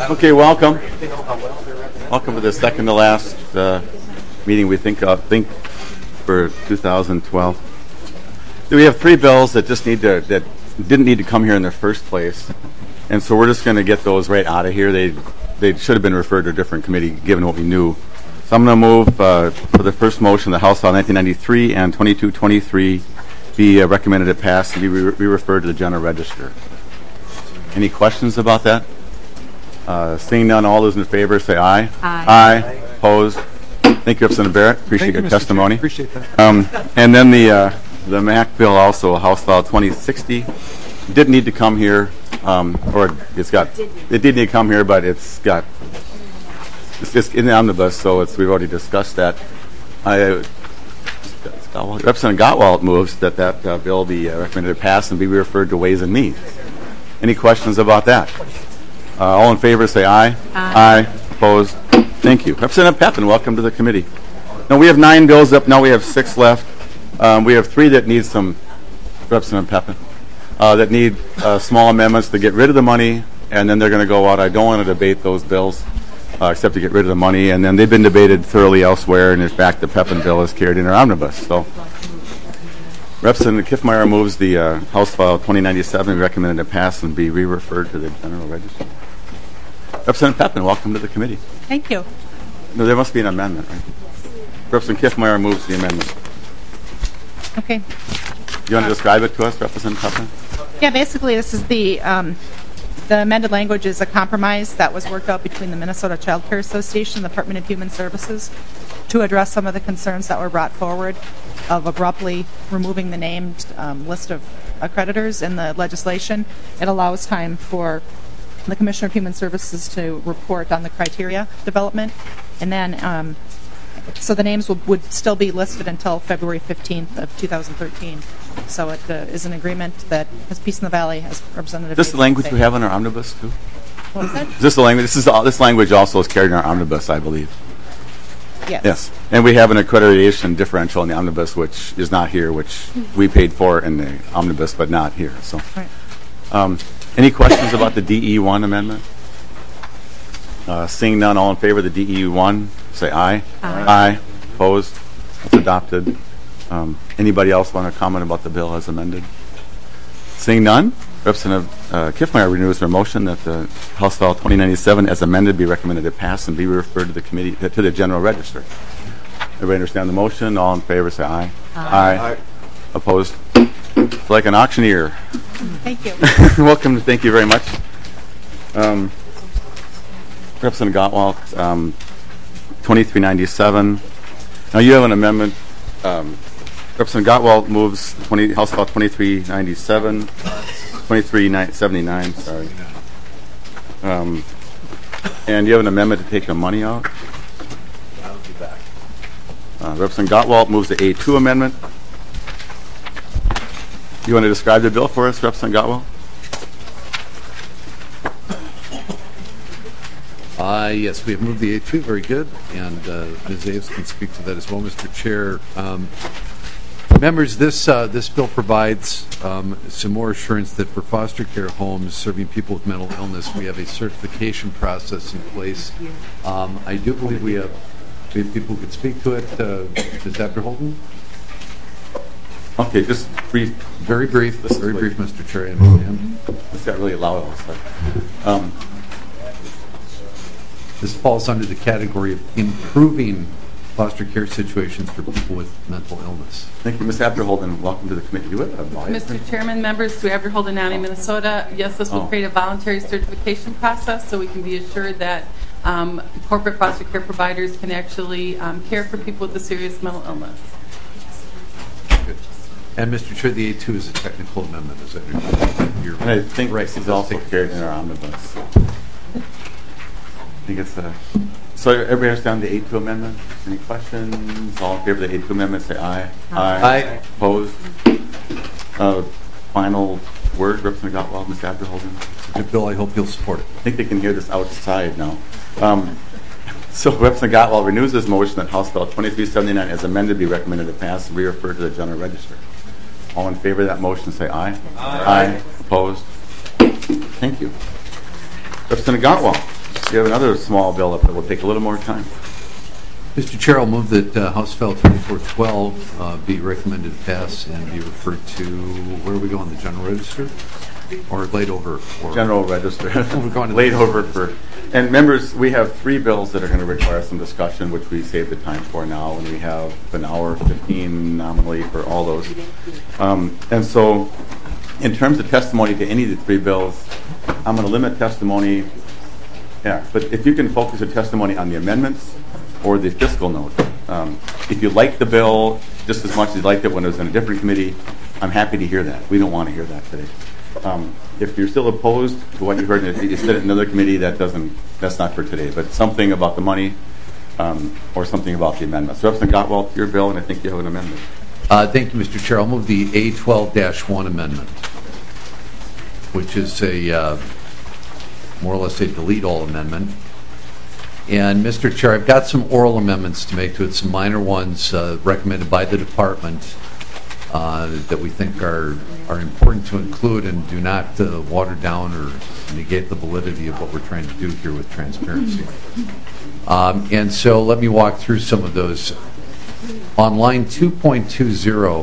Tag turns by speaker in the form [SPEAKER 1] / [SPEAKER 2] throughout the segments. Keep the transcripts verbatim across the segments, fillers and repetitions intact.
[SPEAKER 1] Okay, welcome. Welcome to the second to last uh, meeting we think uh, think for two thousand twelve. We have three bills that just need to that didn't need to come here in the first place, and so we're just going to get those right out of here. They they should have been referred to a different committee given what we knew. So I'm going to move uh, for the first motion, the House File nineteen ninety-three and twenty-two twenty-three be uh, recommended to pass and be, re- be referred to the General Register. Any questions about that? Uh, seeing none, all those in favor say aye.
[SPEAKER 2] Aye.
[SPEAKER 1] Aye. Opposed? Thank you, Representative Barrett. Appreciate
[SPEAKER 3] Thank you,
[SPEAKER 1] your
[SPEAKER 3] Mister
[SPEAKER 1] testimony.
[SPEAKER 3] Chair. Appreciate that.
[SPEAKER 1] Um, and then the uh, the M A C bill, also House File twenty sixty, did need to come here, um, or it's got it did need to come here, but it's got it's just in the omnibus, so it's we've already discussed that. I. Representative Gottwald moves that that uh, bill be uh, recommended to pass and be referred to Ways and Means. Any questions about that? Uh, all in favor say aye.
[SPEAKER 2] Aye.
[SPEAKER 1] Aye. Opposed? Thank you. Representative Pepin, welcome to the committee. Now we have nine bills up. Now we have six left. Um, we have three that need some, Representative Pepin, uh, that need uh, small amendments to get rid of the money, and then they're going to go out. I don't want to debate those bills uh, except to get rid of the money, and then they've been debated thoroughly elsewhere, and in fact the Pepin bill is carried in our omnibus. So Representative Kiffmeyer moves the uh, House File twenty ninety-seven recommended to pass and be re-referred to the General Register. Representative Pepin, welcome to the committee.
[SPEAKER 2] Thank you.
[SPEAKER 1] No, there must be an amendment, right? Representative Kiffmeyer moves the amendment.
[SPEAKER 2] Okay.
[SPEAKER 1] You want to describe it to us, Representative Pepin?
[SPEAKER 2] Yeah, basically this is the um, the amended language is a compromise that was worked out between the Minnesota Child Care Association and the Department of Human Services to address some of the concerns that were brought forward of abruptly removing the named um, list of accreditors in the legislation. It allows time for the Commissioner of Human Services to report on the criteria development, and then um, so the names would, would still be listed until February fifteenth of two thousand thirteen. So it uh, is an agreement that has Peace in the Valley as Representative.
[SPEAKER 1] Is this the language we have in our omnibus too?
[SPEAKER 2] What was that?
[SPEAKER 1] Is this the language? This is all, this language also is carried in our omnibus, I believe.
[SPEAKER 2] Yes.
[SPEAKER 1] Yes, and we have an accreditation differential in the omnibus, which is not here, which we paid for in the omnibus, but not here. So,
[SPEAKER 2] Right.
[SPEAKER 1] um, any questions about the D E one amendment? Uh, seeing none, all in favor of the D E one, say aye.
[SPEAKER 2] Aye.
[SPEAKER 1] Aye. Opposed? It's adopted. Um, anybody else want to comment about the bill as amended? Seeing none, Representative uh, Kiffmeyer renews her motion that the House File twenty ninety-seven as amended be recommended to pass and be referred to the committee uh, to the General Register. Everybody understand the motion? All in favor say aye.
[SPEAKER 2] Aye.
[SPEAKER 1] Aye. Opposed? It's like an auctioneer.
[SPEAKER 2] Thank you.
[SPEAKER 1] Welcome. Thank you very much. Um, Representative Gottwald, um, twenty-three ninety-seven. Now you have an amendment. Um, Representative Gottwald moves twenty, House File twenty-three ninety-seven, twenty-three seventy-nine, sorry. Um, and you have an amendment to take the money out.
[SPEAKER 3] I'll be back.
[SPEAKER 1] Uh, Representative Gottwald moves the A two amendment. You want to describe the bill for us, Representative Gottwald?
[SPEAKER 4] Uh, yes, we have moved the A two, very good, and uh, Miz Aves can speak to that as well, Mister Chair. Um, members, this uh, this bill provides um, some more assurance that for foster care homes serving people with mental illness, we have a certification process in place. Um, I do believe we have, we have people who could speak to it. Uh, Miz Abderholden?
[SPEAKER 1] Okay, just brief.
[SPEAKER 4] Very brief,
[SPEAKER 1] This is
[SPEAKER 4] very
[SPEAKER 1] what-
[SPEAKER 4] brief, Mister Chair. I understand.
[SPEAKER 1] It's got really loud. Um,
[SPEAKER 4] This falls under the category of improving foster care situations for people with mental illness.
[SPEAKER 1] Thank you, Miz Abderholden. Welcome to the committee. Do you have a volume?
[SPEAKER 5] Mister Chairman, members, Sue Abderholden County, Minnesota. Yes, this will
[SPEAKER 1] Oh.
[SPEAKER 5] create a voluntary certification process so we can be assured that um, corporate foster care providers can actually um, care for people with a serious mental illness.
[SPEAKER 4] Good. And Mister Chair, the A two is a technical amendment, is that you're
[SPEAKER 1] And I think
[SPEAKER 4] right?
[SPEAKER 1] this
[SPEAKER 4] it
[SPEAKER 1] is
[SPEAKER 4] does
[SPEAKER 1] also
[SPEAKER 4] take-
[SPEAKER 1] carried in our omnibus. I think it's a. So everybody understand the A two amendment? Any questions? All in favor of the A two amendment, say aye.
[SPEAKER 4] Aye.
[SPEAKER 1] Opposed? Uh, final word, Representative Gottwald, Miz Abderholden.
[SPEAKER 4] Good bill. I hope you'll support it.
[SPEAKER 1] I think they can hear this outside now. Um, so Representative Gottwald renews his motion that House Bill twenty-three seventy-nine as amended be recommended to pass and be referred to the General Register. All in favor of that motion say aye. Aye. Aye. Opposed? Thank you. Representative Gottwald. You have another small bill up that will take a little more time.
[SPEAKER 4] Mister Chair, I'll move that uh, House File twenty-four twelve uh, be recommended to pass and be referred to, where are we going, the General Register? Or laid over? Or
[SPEAKER 1] General Register.
[SPEAKER 4] We're going to
[SPEAKER 1] laid
[SPEAKER 4] the-
[SPEAKER 1] over for. And members, we have three bills that are going to require some discussion, which we save the time for now, and we have an hour fifteen nominally for all those. Um, and so, in terms of testimony to any of the three bills, I'm going to limit testimony. Yeah, but if you can focus your testimony on the amendments or the fiscal note. Um, if you like the bill just as much as you liked it when it was in a different committee, I'm happy to hear that. We don't want to hear that today. Um, if you're still opposed to what you heard, and you said it in another committee, that doesn't, that's not for today. But something about the money um, or something about the amendments. So Representative Gottwald, your bill, and I think you have an amendment.
[SPEAKER 4] Uh, thank you, Mister Chair. I'll move the A twelve dash one amendment, which is a uh, more or less a delete all amendment. And Mister Chair, I've got some oral amendments to make to it, some minor ones uh, recommended by the department uh, that we think are are important to include and do not uh, water down or negate the validity of what we're trying to do here with transparency. Um, and so let me walk through some of those. On line two point two zero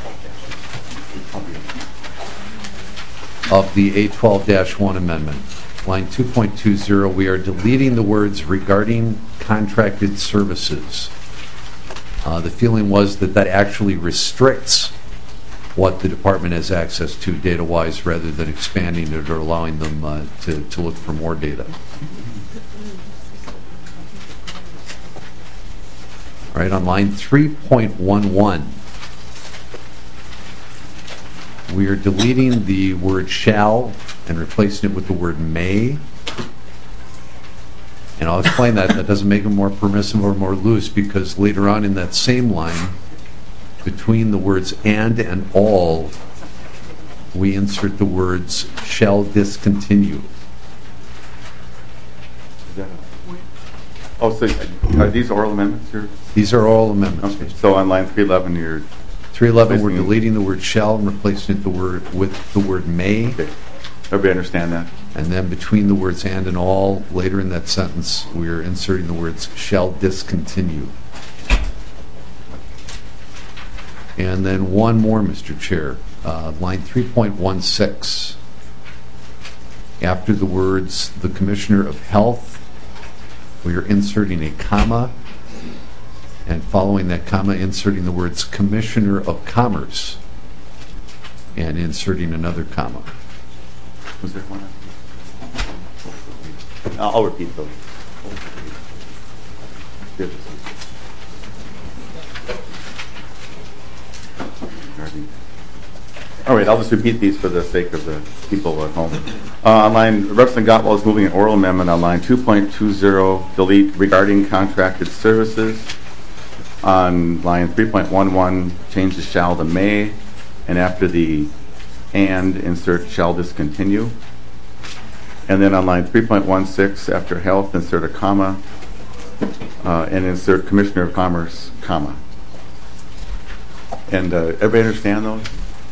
[SPEAKER 4] of the A twelve dash one amendment, line two point two zero, we are deleting the words regarding contracted services. Uh, the feeling was that that actually restricts what the department has access to data-wise rather than expanding it or allowing them uh, to, to look for more data. All right, on line three point one one, we are deleting the word shall and replacing it with the word may. And I'll explain that. That doesn't make it more permissive or more loose, because later on in that same line, between the words and and all, we insert the words shall discontinue.
[SPEAKER 1] Is that a, oh, so are these oral amendments here?
[SPEAKER 4] These are all amendments.
[SPEAKER 1] Okay. So on line three eleven, you're
[SPEAKER 4] three eleven, we're
[SPEAKER 1] Replacing-
[SPEAKER 4] deleting the word shall and replacing it the word with the word may.
[SPEAKER 1] okay. Everybody understand that?
[SPEAKER 4] And then between the words and and all, later in that sentence, we are inserting the words shall discontinue. And then one more, Mister Chair. Uh, line three point one six. After the words the Commissioner of Health, we are inserting a comma. And following that comma, inserting the words Commissioner of Commerce. And inserting another comma.
[SPEAKER 1] Was there one? I'll I'll repeat those. Here. All right, I'll just repeat these for the sake of the people at home. Uh, on line, Representative Gottwald is moving an oral amendment on line two point two zero, delete regarding contracted services. On line three point one one, change the shall to may, and after the and, insert shall discontinue. And then on line three point one six, after health, insert a comma, uh, and insert Commissioner of Commerce, comma. And uh, everybody understand those?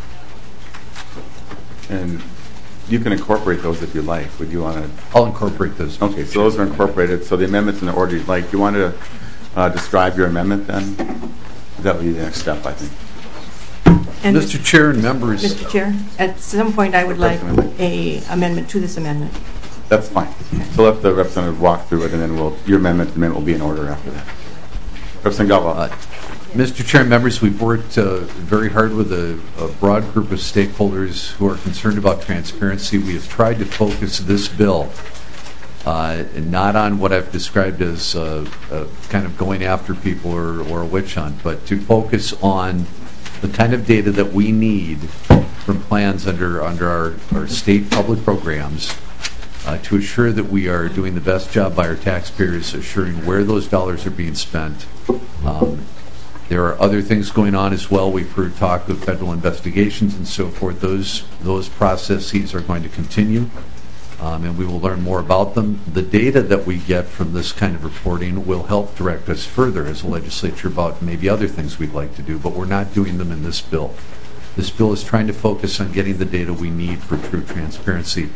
[SPEAKER 1] And you can incorporate those if you like. Would you want to?
[SPEAKER 4] I'll incorporate those.
[SPEAKER 1] Okay, so those are incorporated. So the amendments in the order you'd like. You want to uh, describe your amendment then? That would be the next step, I think.
[SPEAKER 6] And
[SPEAKER 4] Mister Chair and members.
[SPEAKER 6] Mister Chair, at some point I would like
[SPEAKER 1] Definitely.
[SPEAKER 6] a amendment to this amendment.
[SPEAKER 1] That's fine. So let the representative walk through it, and then we'll your amendment amendment will be in order after that. Representative Gottwald.
[SPEAKER 4] Uh, Mister Chair and members, we've worked uh, very hard with a, a broad group of stakeholders who are concerned about transparency. We have tried to focus this bill uh, not on what I've described as uh, uh, kind of going after people or, or a witch hunt, but to focus on the kind of data that we need from plans under under our, our state public programs uh, to assure that we are doing the best job by our taxpayers, assuring where those dollars are being spent. Um, There are other things going on as well. We've heard talk of federal investigations and so forth. Those those processes are going to continue, um, and we will learn more about them. The data that we get from this kind of reporting will help direct us further as a legislature about maybe other things we'd like to do, but we're not doing them in this bill. This bill is trying to focus on getting the data we need for true transparency.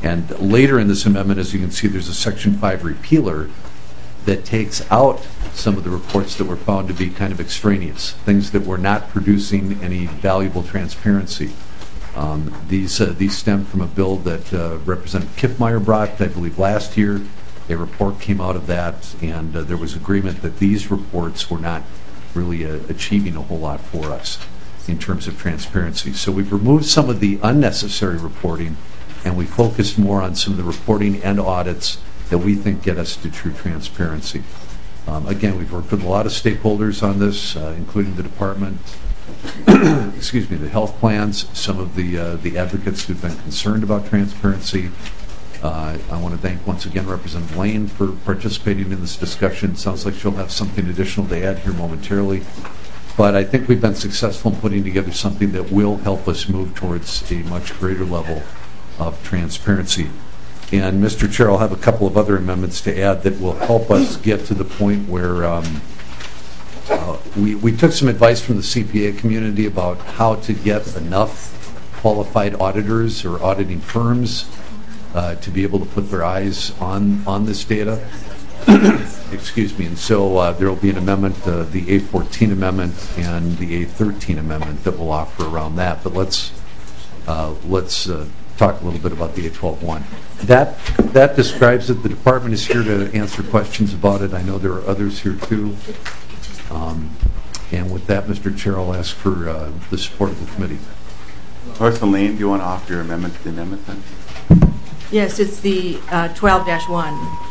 [SPEAKER 4] And later in this amendment, as you can see, there's a Section five repealer that takes out some of the reports that were found to be kind of extraneous, things that were not producing any valuable transparency. Um, these uh, these stem from a bill that uh, Representative Kiffmeyer brought, I believe, last year. A report came out of that, and uh, there was agreement that these reports were not really uh, achieving a whole lot for us in terms of transparency. So we've removed some of the unnecessary reporting, and we focused more on some of the reporting and audits that we think get us to true transparency. Um, again, we've worked with a lot of stakeholders on this, uh, including the department, excuse me, the health plans, some of the uh, the advocates who've been concerned about transparency. Uh, I want to thank once again Representative Lane for participating in this discussion. Sounds like she'll have something additional to add here momentarily. But I think we've been successful in putting together something that will help us move towards a much greater level of transparency. And Mister Chair, I'll have a couple of other amendments to add that will help us get to the point where um, uh, we, we took some advice from the C P A community about how to get enough qualified auditors or auditing firms uh, to be able to put their eyes on, on this data. Excuse me. And so uh, there will be an amendment, uh, the A fourteen amendment and the A thirteen amendment that will offer around that. But let's uh, let's uh, talk a little bit about the A twelve one. That that describes it. The department is here to answer questions about it. I know there are others here too. Um, and with that, Mister Chair, I'll ask for uh, the support of the committee.
[SPEAKER 1] Congressman Lane, do you want to offer your amendment to the amendment then?
[SPEAKER 6] Yes, it's the uh, twelve dash one.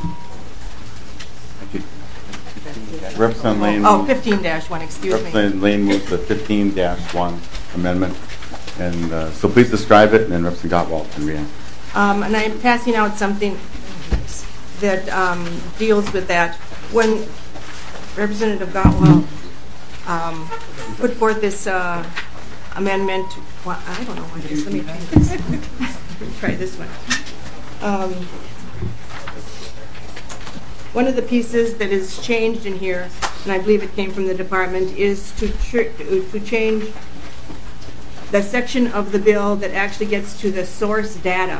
[SPEAKER 1] Thank you. Representative Lane.
[SPEAKER 6] Oh, fifteen dash one, excuse me.
[SPEAKER 1] Representative Lane moves the fifteen dash one amendment. And uh, so please describe it, and then Representative Gottwald can react.
[SPEAKER 6] Um, and I'm passing out something that um, deals with that. When Representative Gottwald um, put forth this uh, amendment, well, I don't know what it is. Let me try this. Let me try this one. Um, one of the pieces that is changed in here, and I believe it came from the department, is to tr- to change the section of the bill that actually gets to the source data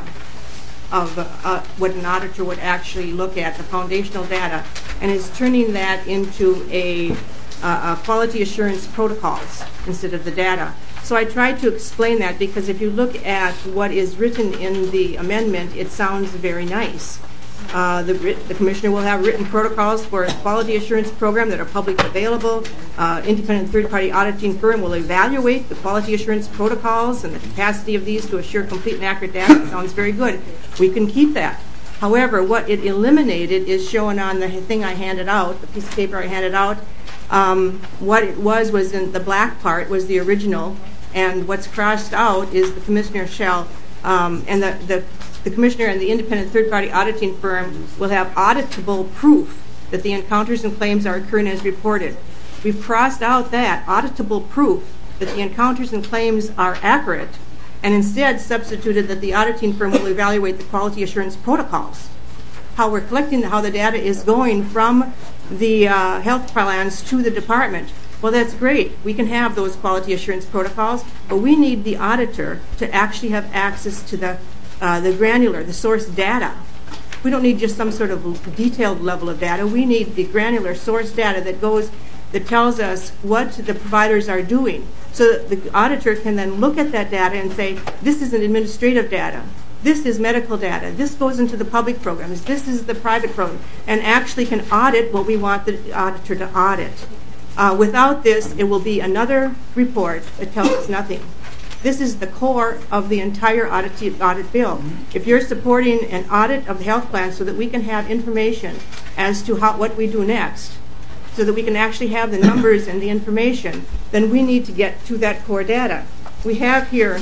[SPEAKER 6] of uh, what an auditor would actually look at, the foundational data, and is turning that into a, uh, a quality assurance protocols instead of the data. So I tried to explain that because if you look at what is written in the amendment, it sounds very nice. Uh, the, the Commissioner will have written protocols for a quality assurance program that are publicly available. Uh, independent third-party auditing firm will evaluate the quality assurance protocols and the capacity of these to assure complete and accurate data. It sounds very good. We can keep that. However, what it eliminated is shown on the thing I handed out, the piece of paper I handed out. Um, what it was was in the black part was the original, and what's crossed out is the Commissioner shall, um, and the, the The Commissioner and the independent third-party auditing firm will have auditable proof that the encounters and claims are occurring as reported. We've crossed out that auditable proof that the encounters and claims are accurate, and instead substituted that the auditing firm will evaluate the quality assurance protocols. How we're collecting, how the data is going from the uh, health plans to the department. Well, that's great. We can have those quality assurance protocols, but we need the auditor to actually have access to the Uh, the granular, the source data. We don't need just some sort of detailed level of data. We need the granular source data that goes, that tells us what the providers are doing. So that the auditor can then look at that data and say, this is an administrative data. This is medical data. This goes into the public programs. This is the private program. And actually can audit what we want the auditor to audit. Uh, without this, it will be another report that tells us nothing. This is the core of the entire audit, audit bill. If you're supporting an audit of the health plan so that we can have information as to how, what we do next, so that we can actually have the numbers and the information, then we need to get to that core data. We have here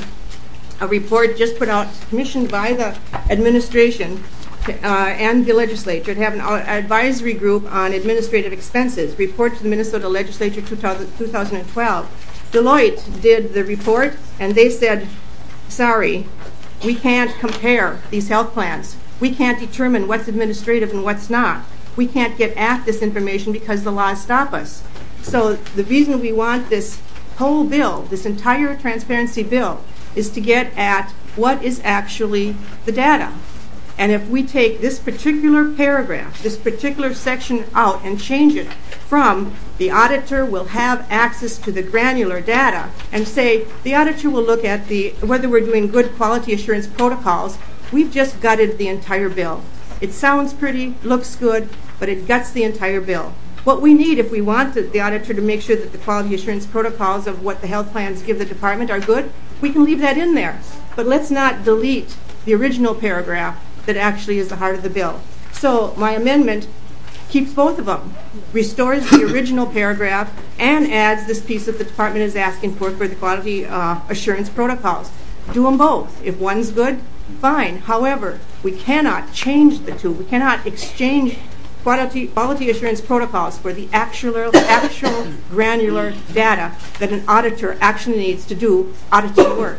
[SPEAKER 6] a report just put out, commissioned by the administration uh, and the legislature, to have an advisory group on administrative expenses, report to the Minnesota Legislature two thousand twelve. Deloitte did the report, and they said, sorry, we can't compare these health plans. We can't determine what's administrative and what's not. We can't get at this information because the laws stop us. So the reason we want this whole bill, this entire transparency bill, is to get at what is actually the data. And if we take this particular paragraph, this particular section out and change it from the auditor will have access to the granular data and say the auditor will look at the whether we're doing good quality assurance protocols, we've just gutted the entire bill. It sounds pretty, looks good, but it guts the entire bill. What we need if we want the, the auditor to make sure that the quality assurance protocols of what the health plans give the department are good, we can leave that in there. But let's not delete the original paragraph that actually is the heart of the bill. So my amendment keeps both of them, restores the original paragraph, and adds this piece that the department is asking for for the quality uh, assurance protocols. Do them both. If one's good, fine. However, we cannot change the two. We cannot exchange quality, quality assurance protocols for the actual, actual granular data that an auditor actually needs to do auditing work.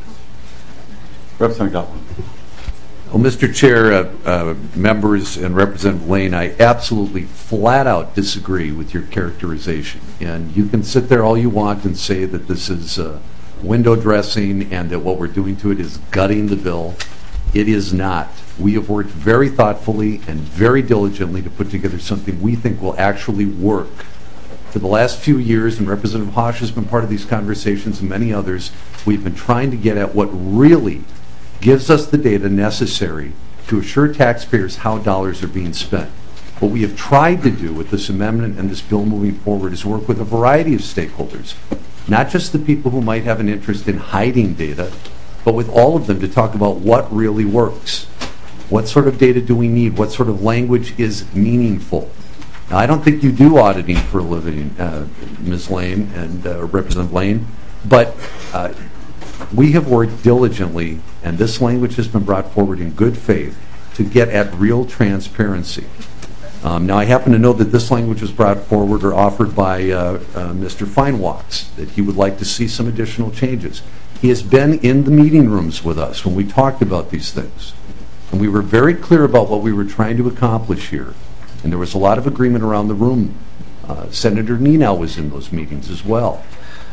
[SPEAKER 1] Representative Gotwald.
[SPEAKER 4] Well, Mister Chair, uh, uh, members, and Representative Lane, I absolutely flat out disagree with your characterization. And you can sit there all you want and say that this is uh, window dressing and that what we're doing to it is gutting the bill. It is not. We have worked very thoughtfully and very diligently to put together something we think will actually work. For the last few years, and Representative Hosch has been part of these conversations and many others, we've been trying to get at what really gives us the data necessary to assure taxpayers how dollars are being spent. What we have tried to do with this amendment and this bill moving forward is work with a variety of stakeholders, not just the people who might have an interest in hiding data, but with all of them to talk about what really works. What sort of data do we need? What sort of language is meaningful? Now, I don't think you do auditing for a living, uh, Miz Lane and uh, Representative Lane, but uh, we have worked diligently, and this language has been brought forward in good faith to get at real transparency. Um, now, I happen to know that this language was brought forward or offered by uh, uh, Mister Feinwachs, that he would like to see some additional changes. He has been in the meeting rooms with us when we talked about these things. And we were very clear about what we were trying to accomplish here. And there was a lot of agreement around the room. Uh, Senator Nenow was in those meetings as well.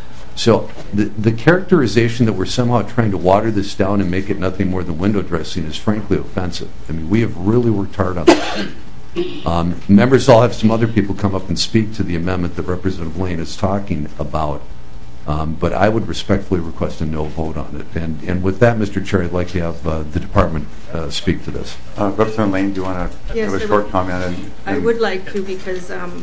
[SPEAKER 4] So the, the characterization that we're somehow trying to water this down and make it nothing more than window dressing is frankly offensive. I mean, we have really worked hard on that. Um, members all have some other people come up and speak to the amendment that Representative Lane is talking about. Um, but I would respectfully request a no vote on it. And, and with that, Mister Chair, I'd like to have uh, the department uh, speak to this.
[SPEAKER 1] Uh, Representative Lane, do you want to
[SPEAKER 6] Yes,
[SPEAKER 1] have a
[SPEAKER 6] I
[SPEAKER 1] short
[SPEAKER 6] would,
[SPEAKER 1] comment? And, and
[SPEAKER 6] I would like to because um,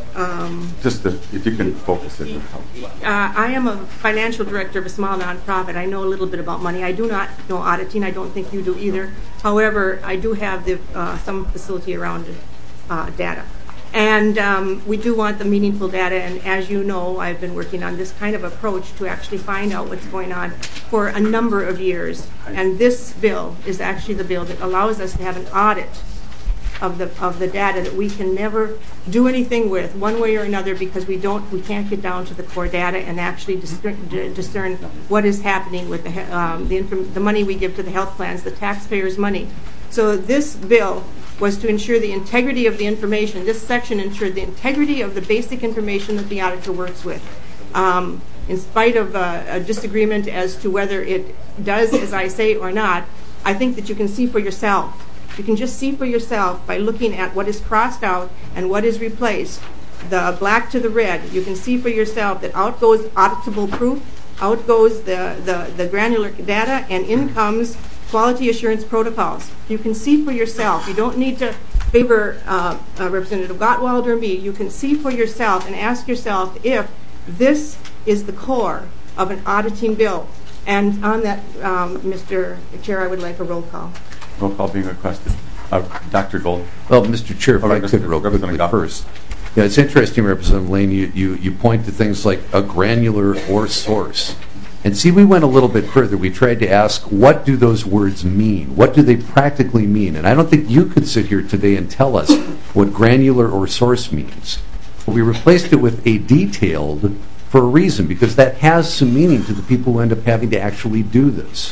[SPEAKER 6] um,
[SPEAKER 1] just the, if you can focus it.
[SPEAKER 6] uh, I am a financial director of a small nonprofit. I know a little bit about money. I do not know auditing. I don't think you do either. However, I do have the, uh, some facility around uh, data. And um, we do want the meaningful data, and as you know, I've been working on this kind of approach to actually find out what's going on for a number of years. And this bill is actually the bill that allows us to have an audit of the of the data that we can never do anything with one way or another because we don't we can't get down to the core data and actually discern, discern what is happening with the um, the, inform, the money we give to the health plans, the taxpayers' money. So this bill was to ensure the integrity of the information. This section ensured the integrity of the basic information that the auditor works with. Um, in spite of uh, a disagreement as to whether it does as I say or not, I think that you can see for yourself. You can just see for yourself by looking at what is crossed out and what is replaced. The black to the red, you can see for yourself that out goes auditable proof, out goes the, the, the granular data, and in comes quality assurance protocols. You can see for yourself. You don't need to favor uh, uh, Representative Gottwald or me. You can see for yourself and ask yourself if this is the core of an auditing bill. And on that, um, Mister Chair, I would like a roll call.
[SPEAKER 1] Roll call being requested. Uh, Doctor Gold.
[SPEAKER 4] Well, Mister Chair, if
[SPEAKER 1] Oh,
[SPEAKER 4] I could real quickly first. Yeah, it's interesting, Representative Lane, you, you, you point to things like a granular or source. And see, we went a little bit further. We tried to ask, what do those words mean? What do they practically mean? And I don't think you could sit here today and tell us what granular or source means. But we replaced it with a detailed for a reason, because that has some meaning to the people who end up having to actually do this.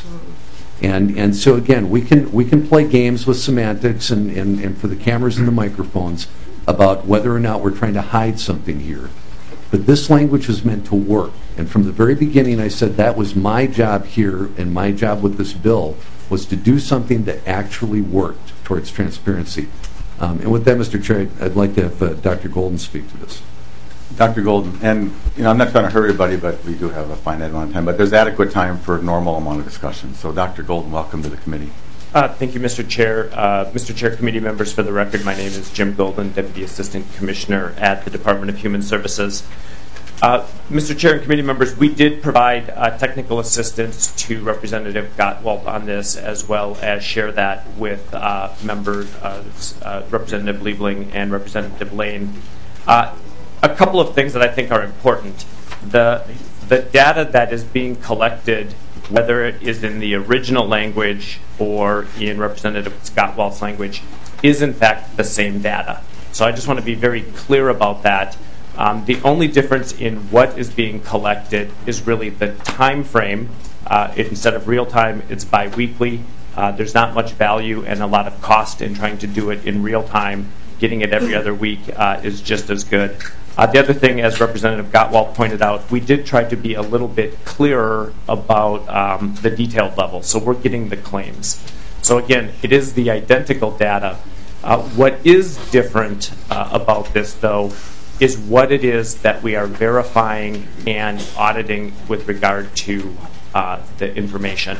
[SPEAKER 4] And and so again, we can we can play games with semantics and, and, and for the cameras and the microphones about whether or not we're trying to hide something here. But this language is meant to work. And from the very beginning, I said that was my job here and my job with this bill, was to do something that actually worked towards transparency. Um, and with that, Mister Chair, I'd like to have uh, Doctor Golden speak to this.
[SPEAKER 1] Doctor Golden, and you know, I'm not trying to hurry everybody, but we do have a finite amount of time. But there's adequate time for a normal amount of discussion. So, Doctor Golden, welcome to the committee.
[SPEAKER 7] Uh, thank you, Mister Chair. Uh, Mister Chair, committee members, for the record, my name is Jim Golden, Deputy Assistant Commissioner at the Department of Human Services. Uh, Mister Chair and committee members, we did provide uh, technical assistance to Representative Gottwald on this, as well as share that with uh, members, uh, uh, Representative Liebling and Representative Lane. Uh, a couple of things that I think are important. The, the data that is being collected, whether it is in the original language or in Representative Gottwald's language, is in fact the same data. So I just want to be very clear about that. Um, the only difference in what is being collected is really the time frame. Uh, it, instead of real time, it's biweekly. Uh, there's not much value and a lot of cost in trying to do it in real time. Getting it every other week uh, is just as good. Uh, the other thing, as Representative Gottwald pointed out, we did try to be a little bit clearer about um, the detailed level. So we're getting the claims. So again, it is the identical data. Uh, what is different uh, about this, though, is what it is that we are verifying and auditing with regard to uh, the information.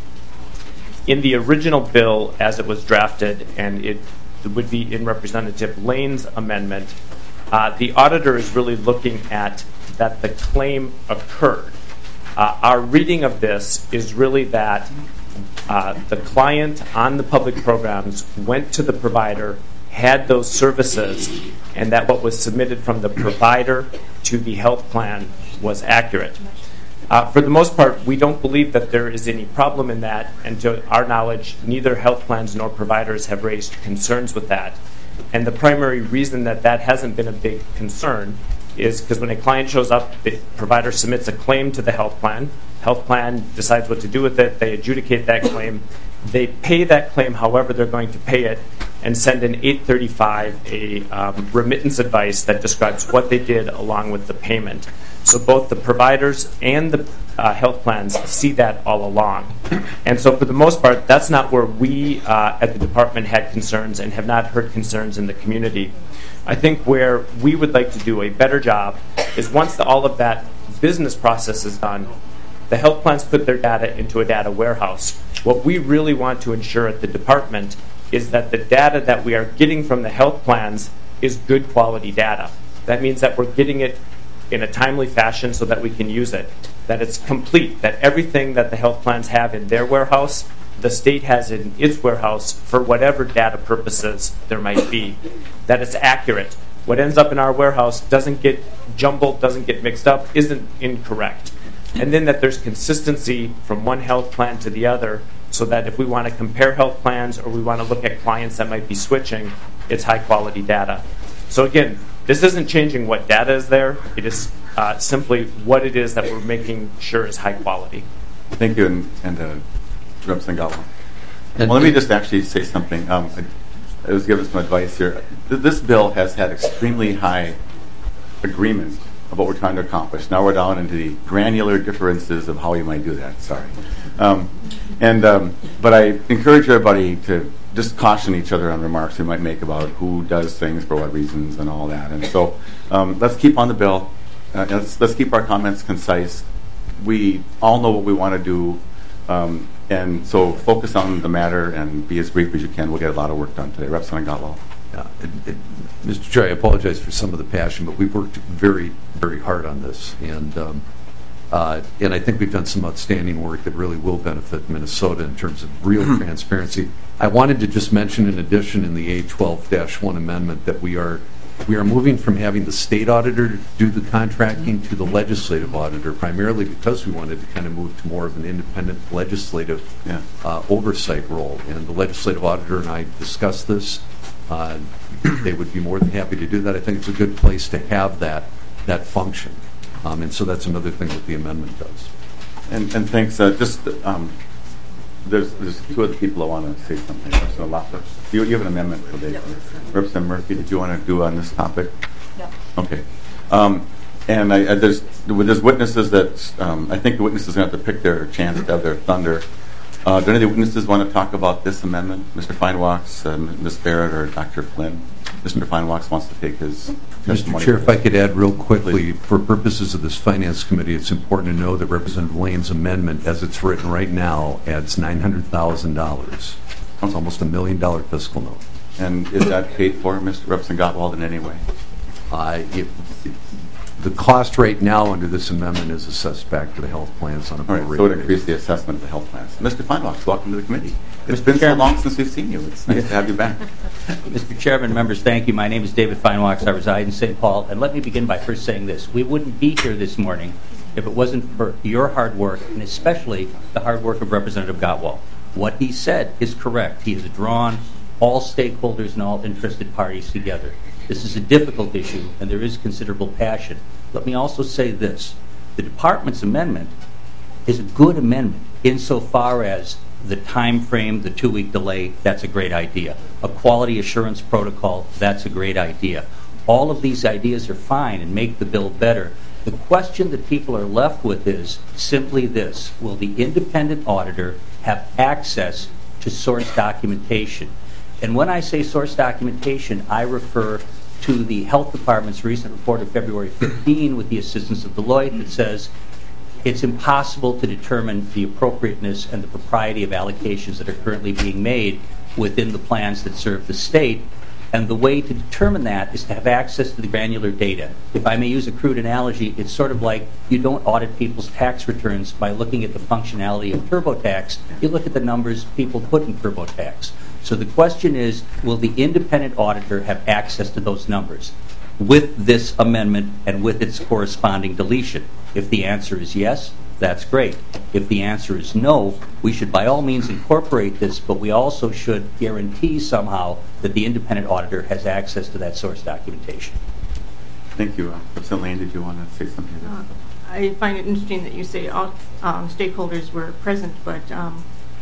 [SPEAKER 7] In the original bill, as it was drafted, and it would be in Representative Lane's amendment, uh, the auditor is really looking at that the claim occurred. Uh, our reading of this is really that uh, the client on the public programs went to the provider, had those services, and that what was submitted from the provider to the health plan was accurate. Uh, for the most part, we don't believe that there is any problem in that, and to our knowledge, neither health plans nor providers have raised concerns with that. And the primary reason that that hasn't been a big concern is because when a client shows up, the provider submits a claim to the health plan. Health plan decides what to do with it. They adjudicate that claim. They pay that claim however they're going to pay it, and send an eight thirty-five, a um, remittance advice that describes what they did along with the payment. So both the providers and the uh, health plans see that all along. And so for the most part, that's not where we uh, at the department had concerns and have not heard concerns in the community. I think where we would like to do a better job is once the, all of that business process is done, the health plans put their data into a data warehouse. What we really want to ensure at the department is that the data that we are getting from the health plans is good quality data. That means that we're getting it in a timely fashion so that we can use it, that it's complete, that everything that the health plans have in their warehouse, the state has in its warehouse for whatever data purposes there might be, that it's accurate. What ends up in our warehouse doesn't get jumbled, doesn't get mixed up, isn't incorrect. And then that there's consistency from one health plan to the other, so that if we want to compare health plans or we want to look at clients that might be switching, it's high quality data. So again, this isn't changing what data is there. It is uh, simply what it is that we're making sure is high quality.
[SPEAKER 1] Thank you, and, and uh, Representative Gottwald. Well, let me just actually say something. Um, I, I was given some advice here. Th- this bill has had extremely high agreement of what we're trying to accomplish. Now we're down into the granular differences of how you might do that. Sorry. Um, and um, but I encourage everybody to just caution each other on remarks we might make about who does things for what reasons and all that. And so um, let's keep on the bill. Uh, let's, let's keep our comments concise. We all know what we want to do. Um, and so focus on the matter and be as brief as you can. We'll get a lot of work done today. Representative Gottwald.
[SPEAKER 4] Yeah, it, it, Mister Chair, I apologize for some of the passion, but we've worked very, very hard on this. And um, Uh, and I think we've done some outstanding work that really will benefit Minnesota in terms of real transparency. I wanted to just mention, in addition, in the A twelve dash one amendment, that we are we are moving from having the state auditor do the contracting to the legislative auditor, primarily because we wanted to kind of move to more of an independent legislative
[SPEAKER 1] yeah.
[SPEAKER 4] uh, oversight role. And the legislative auditor and I discussed this. Uh, they would be more than happy to do that. I think it's a good place to have that that function. Um, and so that's another thing that the amendment does.
[SPEAKER 1] And, and thanks. Uh, just um, there's there's two other people I want to say something. Representative Laffer, you, you have an amendment today. Yep. Representative Murphy, did you want to do on this topic?
[SPEAKER 8] No.
[SPEAKER 1] Okay. Um, and I, I, there's there's witnesses that um, I think the witnesses are going to have to pick their chance to have their thunder. Uh, do any of the witnesses want to talk about this amendment? Mister Feinwachs, uh, Miz Barrett, or Doctor Flynn? Mister Feinwachs wants to take his
[SPEAKER 4] Mister
[SPEAKER 1] testimony.
[SPEAKER 4] Chair, if I could add real quickly, for purposes of this Finance Committee, it's important to know that Representative Lane's amendment, as it's written right now, adds nine hundred thousand dollars. It's almost a million dollar fiscal note.
[SPEAKER 1] And is that paid for, Mister Representative Gottwald, in any way?
[SPEAKER 4] Uh, it, it, the cost right now under this amendment is assessed back to the health plans on a
[SPEAKER 1] All right,
[SPEAKER 4] prorated
[SPEAKER 1] so it
[SPEAKER 4] basis.
[SPEAKER 1] increased the assessment of the health plans. Mister Feinwachs, welcome to the committee. It's been so long since we've seen you. It's nice to have you back.
[SPEAKER 8] Mister Chairman, members, thank you. My name is David Feinwachs. I reside in Saint Paul. And let me begin by first saying this. We wouldn't be here this morning if it wasn't for your hard work, and especially the hard work of Representative Gottwald. What he said is correct. He has drawn all stakeholders and all interested parties together. This is a difficult issue, and there is considerable passion. Let me also say this. The department's amendment is a good amendment insofar as the time frame, the two-week delay, that's a great idea. A quality assurance protocol, that's a great idea. All of these ideas are fine and make the bill better. The question that people are left with is simply this. Will the independent auditor have access to source documentation? And when I say source documentation, I refer to the Health Department's recent report of February fifteenth with the assistance of Deloitte that says it's impossible to determine the appropriateness and the propriety of allocations that are currently being made within the plans that serve the state. And the way to determine that is to have access to the granular data. If I may use a crude analogy, it's sort of like you don't audit people's tax returns by looking at the functionality of TurboTax. You look at the numbers people put in TurboTax. So the question is, will the independent auditor have access to those numbers with this amendment and with its corresponding deletion? If the answer is yes, that's great. If the answer is no, we should by all means incorporate this, but we also should guarantee somehow that the independent auditor has access to that source documentation.
[SPEAKER 1] Thank you. Uh, Representative Lane, did you want to say something?
[SPEAKER 6] Uh, I find it interesting that you say all um, stakeholders were present, but um,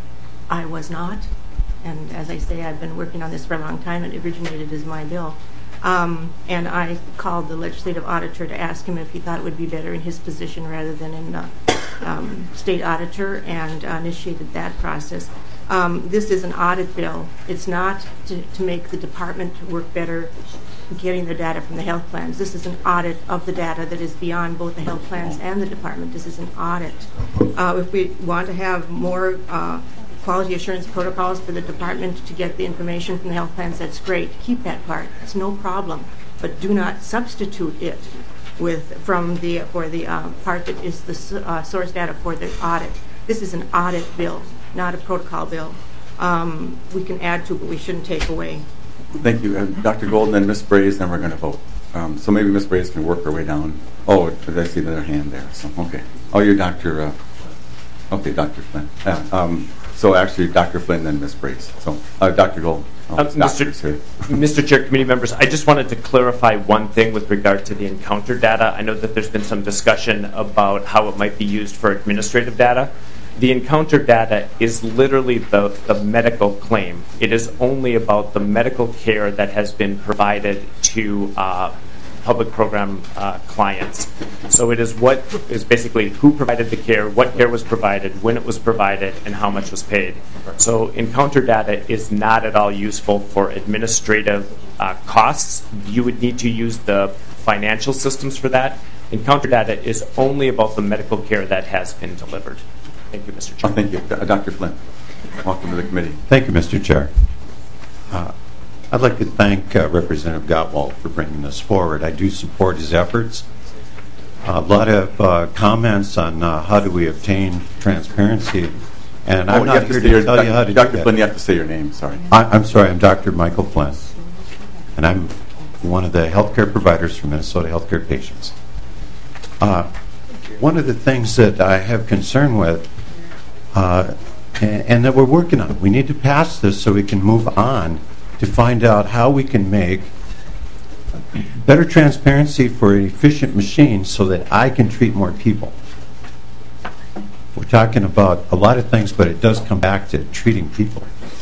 [SPEAKER 6] I was not. And as I say, I've been working on this for a long time. It originated as my bill. Um, and I called the legislative auditor to ask him if he thought it would be better in his position rather than in the um, state auditor, and uh, initiated that process. Um, this is an audit bill. It's not to, to make the department work better getting the data from the health plans. This is an audit of the data that is beyond both the health plans and the department. This is an audit. Uh, if we want to have more uh, quality assurance protocols for the department to get the information from the health plans, that's great. Keep that part. It's no problem. But do not substitute it with from the for the uh, part that is the uh, source data for the audit. This is an audit bill, not a protocol bill. Um, we can add to, but we shouldn't take away.
[SPEAKER 1] Thank you. Uh, Doctor Golden and Miz Braze, then we're going to vote. Um, so maybe Miz Braze can work her way down. Oh, I see another hand there. So okay. Oh, you're Doctor Uh, okay, Doctor Flynn. Uh, um, So actually, Doctor Flynn and Miz Brace. So, uh, Doctor Gold. Oh,
[SPEAKER 7] Uh, Mister Mister Chair, committee members, I just wanted to clarify one thing with regard to the encounter data. I know that there's been some discussion about how it might be used for administrative data. The encounter data is literally the, the medical claim. It is only about the medical care that has been provided to uh, public program uh, clients. So it is what is basically who provided the care, what care was provided, when it was provided, and how much was paid. So encounter data is not at all useful for administrative uh, costs. You would need to use the financial systems for that. Encounter data is only about the medical care that has been delivered. Thank you, Mister Chair.
[SPEAKER 1] Oh, thank you. Uh, Doctor Flynn, welcome to the committee.
[SPEAKER 9] Thank you, Mister Chair. Uh, I'd like to thank uh, Representative Gottwald for bringing this forward. I do support his efforts. A lot of uh, comments on uh, how do we obtain transparency, and
[SPEAKER 1] Oh,
[SPEAKER 9] I'm
[SPEAKER 1] you
[SPEAKER 9] not
[SPEAKER 1] have to
[SPEAKER 9] here
[SPEAKER 1] say
[SPEAKER 9] to
[SPEAKER 1] your-
[SPEAKER 9] tell you how to do
[SPEAKER 1] Doctor
[SPEAKER 9] that.
[SPEAKER 1] Flynn, you have to say your name. Sorry.
[SPEAKER 9] I, I'm sorry, I'm Doctor Michael Flynn, and I'm one of the healthcare providers for Minnesota Healthcare Patients. Uh, one of the things that I have concern with, uh, and, and that we're working on, we need to pass this so we can move on to find out how we can make better transparency for an efficient machine so that I can treat more people. We're talking about a lot of things, but it does come back to treating people.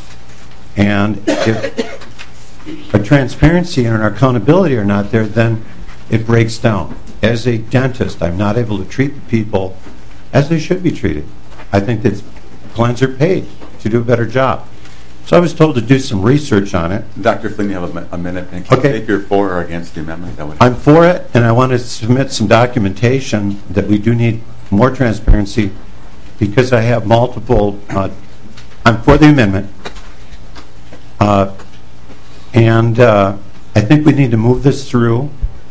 [SPEAKER 9] And if a transparency and an accountability are not there, then it breaks down. As a dentist, I'm not able to treat the people as they should be treated. I think that ones are paid to do a better job. So I was told to do some research on it.
[SPEAKER 1] Doctor Flynn, you have a, mi- a minute. And
[SPEAKER 9] Okay.
[SPEAKER 1] If you're for or against the amendment, that would
[SPEAKER 9] I'm for it, and I want to submit some documentation that we do need more transparency because I have multiple. Uh, I'm for the amendment, uh, and uh, I think we need to move this through.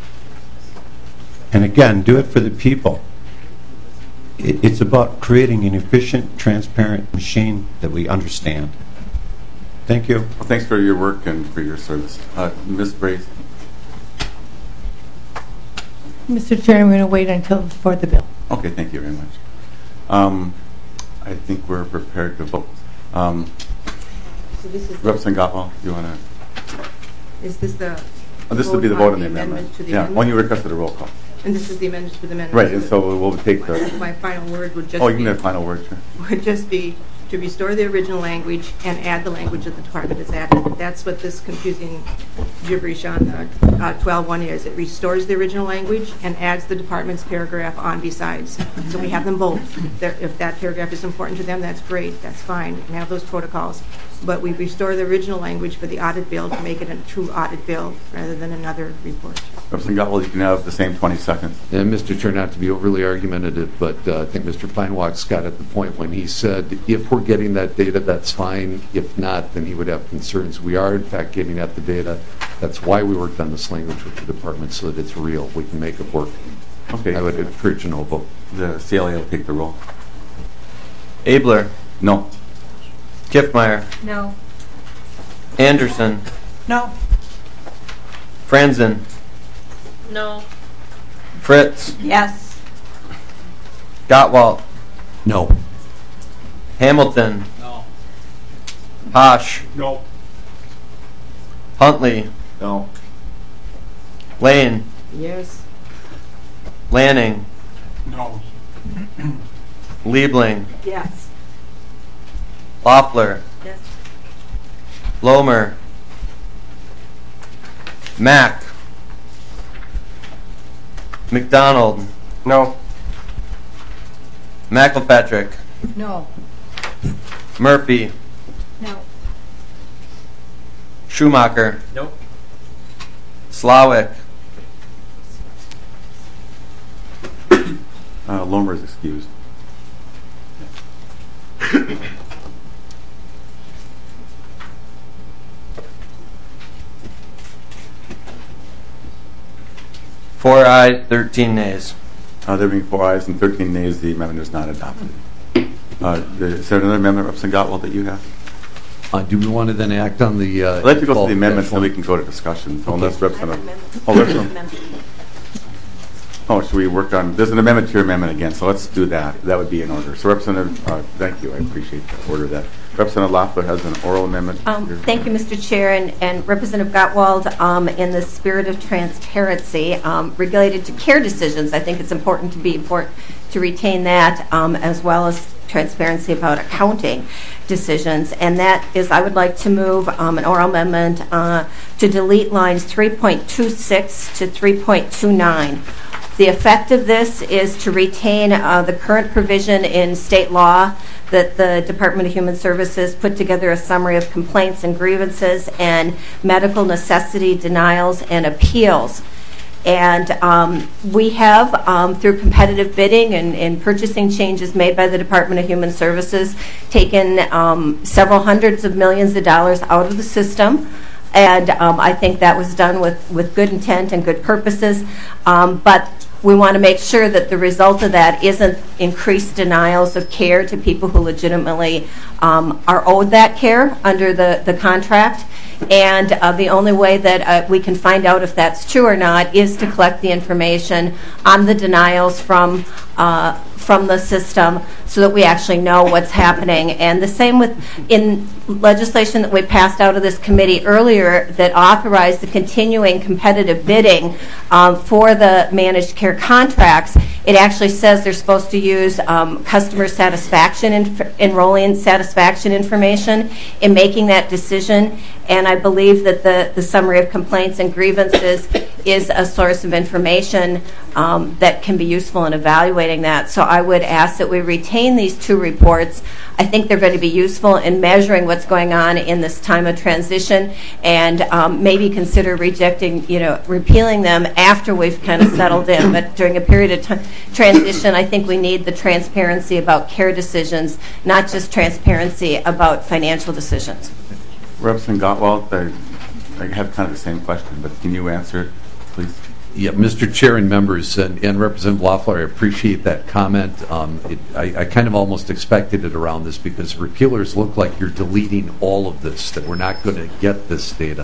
[SPEAKER 9] And again, do it for the people. It, it's about creating an efficient, transparent machine that we understand. Thank you.
[SPEAKER 1] Well, thanks for your work and for your service. Uh, Miz Brace.
[SPEAKER 10] Mister Chair, I'm going to wait until for the bill.
[SPEAKER 1] Okay, thank you very much. Um, I think we're prepared to vote. Um,
[SPEAKER 6] So this is,
[SPEAKER 1] Representative Gottwald, you want to?
[SPEAKER 6] is this the?
[SPEAKER 1] Oh, this would be the vote on the amendment.
[SPEAKER 6] to the
[SPEAKER 1] Yeah,
[SPEAKER 6] amendment?
[SPEAKER 1] when you requested a roll call.
[SPEAKER 6] And this is the amendment to the amendment.
[SPEAKER 1] Right, and so we'll take the.
[SPEAKER 6] My final word would just
[SPEAKER 1] Oh, you
[SPEAKER 6] be.
[SPEAKER 1] can have a final word, sure.
[SPEAKER 6] Would just be to restore the original language and add the language that the department has added. That's what this confusing gibberish on the uh, twelve one is. It restores the original language and adds the department's paragraph on besides. So we have them both. There- If that paragraph is important to them, that's great. That's fine. We can have those protocols. But we restore the original language for the audit bill to make it a true audit bill rather than another report.
[SPEAKER 1] Representative Gottwald, you can have the same twenty seconds.
[SPEAKER 4] And Mister Chair, not to be overly argumentative, but uh, I think Mister Feinwachs got at the point when he said, if we're getting that data, that's fine. If not, then he would have concerns. We are, in fact, getting at the data. That's why we worked on this language with the department, so that it's real. We can make it work.
[SPEAKER 1] Okay.
[SPEAKER 4] I would encourage a no vote.
[SPEAKER 1] The C L A will take the roll.
[SPEAKER 3] Abler.
[SPEAKER 1] No.
[SPEAKER 3] Kiffmeyer.
[SPEAKER 6] No.
[SPEAKER 3] Anderson.
[SPEAKER 10] No.
[SPEAKER 3] Franzen.
[SPEAKER 10] No.
[SPEAKER 3] Fritz.
[SPEAKER 10] Yes.
[SPEAKER 3] Gottwald.
[SPEAKER 4] No.
[SPEAKER 3] Hamilton.
[SPEAKER 10] No.
[SPEAKER 3] Posh.
[SPEAKER 10] No.
[SPEAKER 3] Huntley.
[SPEAKER 1] No.
[SPEAKER 3] Lane.
[SPEAKER 6] Yes.
[SPEAKER 3] Lanning.
[SPEAKER 10] No.
[SPEAKER 3] Liebling.
[SPEAKER 6] Yes.
[SPEAKER 3] Loeffler.
[SPEAKER 6] Yes.
[SPEAKER 3] Lomer. Mack. McDonald.
[SPEAKER 10] No.
[SPEAKER 3] McElpatrick.
[SPEAKER 10] No.
[SPEAKER 3] Murphy.
[SPEAKER 10] No.
[SPEAKER 3] Schumacher.
[SPEAKER 10] Nope.
[SPEAKER 3] Slawick.
[SPEAKER 1] Uh, Lomer is excused.
[SPEAKER 3] Four ayes, thirteen nays.
[SPEAKER 1] Uh, there being four ayes and thirteen nays, the amendment is not adopted. Uh, is there another amendment, Representative Gottwald, that you have?
[SPEAKER 4] Uh, do we want to then act on the... Uh,
[SPEAKER 1] I'd like to go
[SPEAKER 4] default
[SPEAKER 1] through the amendments, then
[SPEAKER 4] dash
[SPEAKER 1] we can go to discussion. So
[SPEAKER 4] Okay.
[SPEAKER 1] unless Representative... Oh, Representative... Oh, should we work on... There's an amendment to your amendment again, so let's do that. That would be in order. So Representative... Uh, thank you. I appreciate the order of that. Representative Loeffler has an oral amendment.
[SPEAKER 11] Um, thank you, Mister Chair, and, and Representative Gottwald. Um, in the spirit of transparency, um, related to care decisions, I think it's important to be important to retain that, um, as well as transparency about accounting decisions. And that is, I would like to move um, an oral amendment uh, to delete lines three point two six to three point two nine. The effect of this is to retain uh, the current provision in state law that the Department of Human Services put together a summary of complaints and grievances and medical necessity denials and appeals. And um, we have, um, through competitive bidding and, and purchasing changes made by the Department of Human Services, taken um, several hundreds of millions of dollars out of the system. And um, I think that was done with, with good intent and good purposes. Um, but we want to make sure that the result of that isn't increased denials of care to people who legitimately um, are owed that care under the, the contract. And uh, the only way that uh, we can find out if that's true or not is to collect the information on the denials from uh, from the system so that we actually know what's happening. And the same with in legislation that we passed out of this committee earlier that authorized the continuing competitive bidding um, for the managed care contracts. It actually says they're supposed to use um, customer satisfaction, inf- enrolling satisfaction information in making that decision. And I believe that the, the summary of complaints and grievances is a source of information um, that can be useful in evaluating that. So I would ask that we retain these two reports. I think they're going to be useful in measuring what's going on in this time of transition, and um, maybe consider rejecting, you know, repealing them after we've kind of settled in. But during a period of t- transition, I think we need the transparency about care decisions, not just transparency about financial decisions.
[SPEAKER 1] Representative Gottwald, I, I have kind of the same question, but can you answer it, please?
[SPEAKER 4] Yeah, Mister Chair and members, and, and Representative Loeffler, I appreciate that comment. Um, it, I, I kind of almost expected it around this because repealers look like you're deleting all of this, that we're not going to get this data.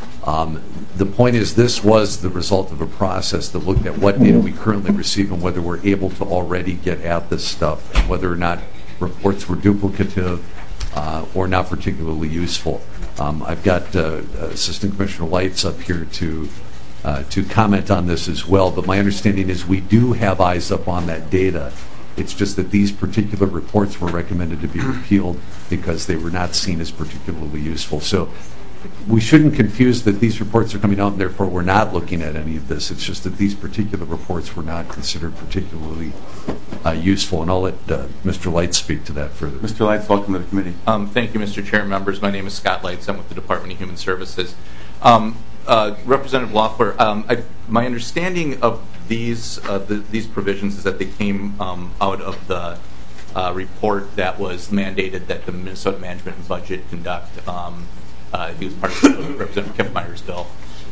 [SPEAKER 4] Um, the point is, this was the result of a process that looked at what data we currently receive and whether we're able to already get at this stuff, and whether or not reports were duplicative uh, or not particularly useful. Um, I've got uh, Assistant Commissioner Lights up here to Uh, to comment on this as well, but my understanding is we do have eyes up on that data. It's just that these particular reports were recommended to be repealed because they were not seen as particularly useful. So we shouldn't confuse that these reports are coming out and therefore we're not looking at any of this. It's just that these particular reports were not considered particularly uh, useful, and I'll let uh, Mister Lights speak to that further.
[SPEAKER 1] Mister Lights, welcome to the committee.
[SPEAKER 12] Um, thank you, Mister Chair and members. My name is Scott Lights. I'm with the Department of Human Services. Um, Uh, Representative Loeffler, um, I, my understanding of these uh, the, these provisions is that they came um, out of the uh, report that was mandated that the Minnesota Management and Budget conduct. Um, uh, he was part of the Representative Kiffmeyer's bill.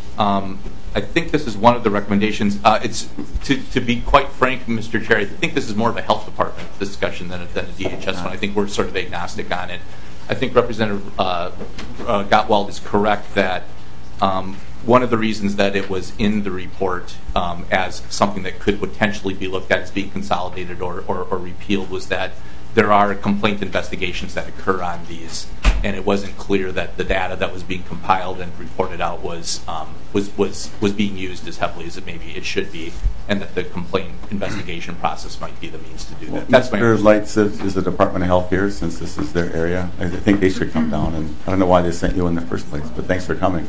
[SPEAKER 12] Um, I think this is one of the recommendations. Uh, it's to, to be quite frank, Mister Chair, I think this is more of a health department discussion than a, than a D H S one. I think we're sort of agnostic on it. I think Representative uh, uh, Gottwald is correct that Um, one of the reasons that it was in the report um, as something that could potentially be looked at as being consolidated or, or, or repealed was that there are complaint investigations that occur on these, and it wasn't clear that the data that was being compiled and reported out was um, was was was being used as heavily as it maybe it should be, and that the complaint investigation process might be the means to do that.
[SPEAKER 1] Well,
[SPEAKER 12] That's my
[SPEAKER 1] Mister Lights is, is the Department of Health here, since this is their area. I think they should come down, and I don't know why they sent you in the first place, but thanks for coming.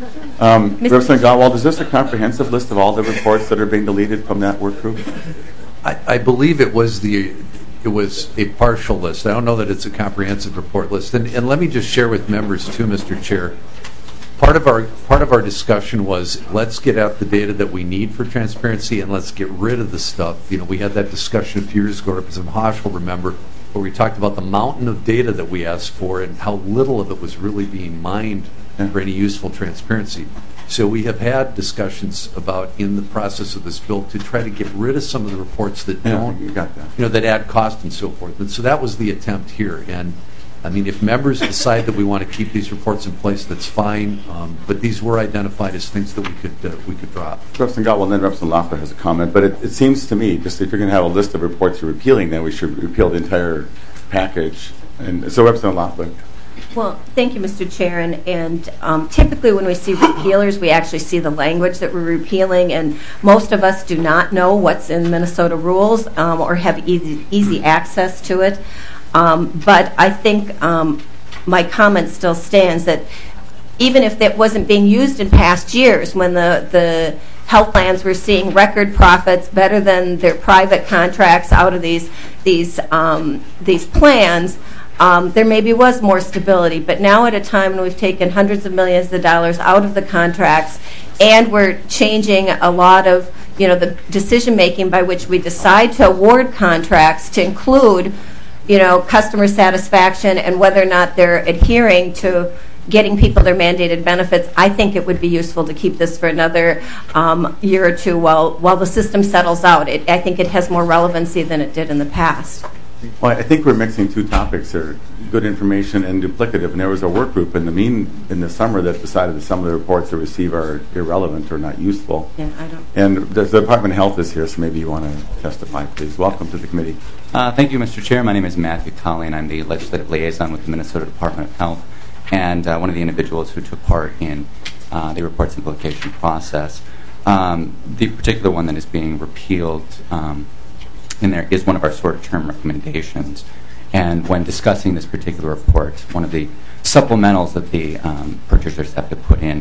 [SPEAKER 1] Um, Representative Gottwald, is this a comprehensive list of all the reports that are being deleted from that work group?
[SPEAKER 4] I, I believe it was the it was a partial list. I don't know that it's a comprehensive report list. And, and let me just share with members too, Mister Chair. Part of our part of our discussion was let's get out the data that we need for transparency and let's get rid of the stuff. You know, we had that discussion a few years ago. Representative Hosh will remember, where we talked about the mountain of data that we asked for and how little of it was really being mined for any useful transparency. So we have had discussions about in the process of this bill to try to get rid of some of the reports that
[SPEAKER 1] Yeah,
[SPEAKER 4] don't,
[SPEAKER 1] you got that.
[SPEAKER 4] you know, that add cost and so forth. And so that was the attempt here. And I mean, if members decide that we want to keep these reports in place, that's fine. Um, but these were identified as things that we could uh, we could drop.
[SPEAKER 1] Representative Gottwald, and then Representative Loeffler has a comment. But it, it seems to me, just if you're going to have a list of reports you're repealing, then we should repeal the entire package. And so, Representative Loeffler.
[SPEAKER 11] Well, thank you, Mister Chair. And, and um, typically when we see repealers, we actually see the language that we're repealing, and most of us do not know what's in Minnesota rules um, or have easy, easy access to it. Um, but I think um, my comment still stands that even if that wasn't being used in past years, when the, the health plans were seeing record profits better than their private contracts out of these, these, um, these plans, Um, there maybe was more stability, but now at a time when we've taken hundreds of millions of dollars out of the contracts and we're changing a lot of, you know, the decision making by which we decide to award contracts to include, you know, customer satisfaction and whether or not they're adhering to getting people their mandated benefits, I think it would be useful to keep this for another um, year or two while while the system settles out. It, I think it has more relevancy than it did in the past.
[SPEAKER 1] Well, I think we're mixing two topics here, good information and duplicative. And there was a work group in the mean in the summer that decided that some of the reports they receive are irrelevant or not useful.
[SPEAKER 11] Yeah, I don't.
[SPEAKER 1] And the, the Department of Health is here, so maybe you want to testify, please. Welcome to the committee.
[SPEAKER 13] Uh, thank you, Mister Chair. My name is Matthew Colley, and I'm the legislative liaison with the Minnesota Department of Health, and uh, one of the individuals who took part in uh, the report simplification process. Um, the particular one that is being repealed um, in there is one of our short-term recommendations. And when discussing this particular report, one of the supplementals that the um, purchasers have to put in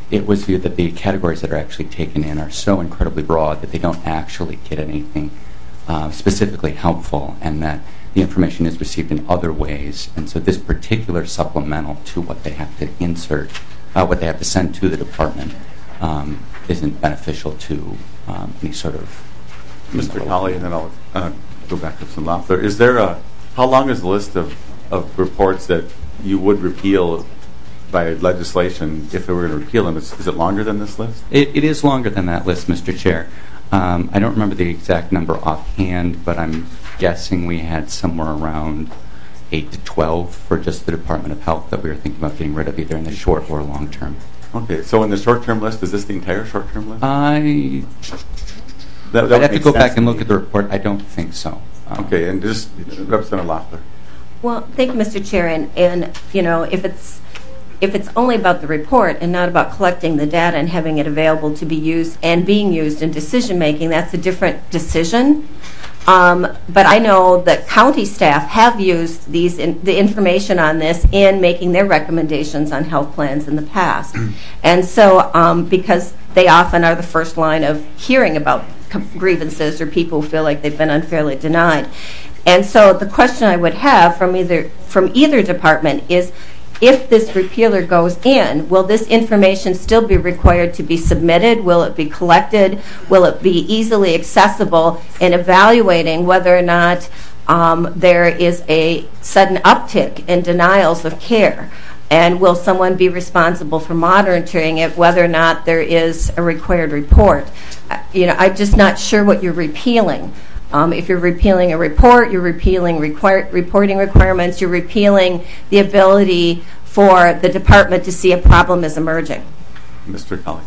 [SPEAKER 13] it was viewed that the categories that are actually taken in are so incredibly broad that they don't actually get anything uh, specifically helpful, and that the information is received in other ways. And so this particular supplemental to what they have to insert, uh, what they have to send to the department, um, isn't beneficial to um, any sort of...
[SPEAKER 1] Mister Colley, and then I'll uh, go back to some Loeffler. Is there a, how long is the list of, of reports that you would repeal by legislation if they were going to repeal them? Is, is it longer than this list?
[SPEAKER 13] It, it is longer than that list, Mister Chair. Um, I don't remember the exact number offhand, but I'm guessing we had somewhere around eight to twelve for just the Department of Health that we were thinking about getting rid of, either in the short or long term.
[SPEAKER 1] Okay, so in the short-term list, is this the entire short-term list?
[SPEAKER 13] I...
[SPEAKER 1] That, that
[SPEAKER 13] I'd have to go back and look at the report. I don't think so. Um,
[SPEAKER 1] okay, and just Representative Loeffler.
[SPEAKER 11] Well, thank you, Mister Chair. And, and you know, if it's if it's only about the report and not about collecting the data and having it available to be used and being used in decision making, that's a different decision. Um, but I know that county staff have used these in, the information on this in making their recommendations on health plans in the past. And so um, because they often are the first line of hearing about grievances or people who feel like they've been unfairly denied. And so the question I would have from either from either department is, if this repealer goes in, will this information still be required to be submitted? Will it be collected? Will it be easily accessible in evaluating whether or not um, there is a sudden uptick in denials of care? And will someone be responsible for monitoring it, whether or not there is a required report? Uh, you know, I'm just not sure what you're repealing. Um, if you're repealing a report, you're repealing require, reporting requirements, you're repealing the ability for the department to see a problem is emerging.
[SPEAKER 1] Mister Colley.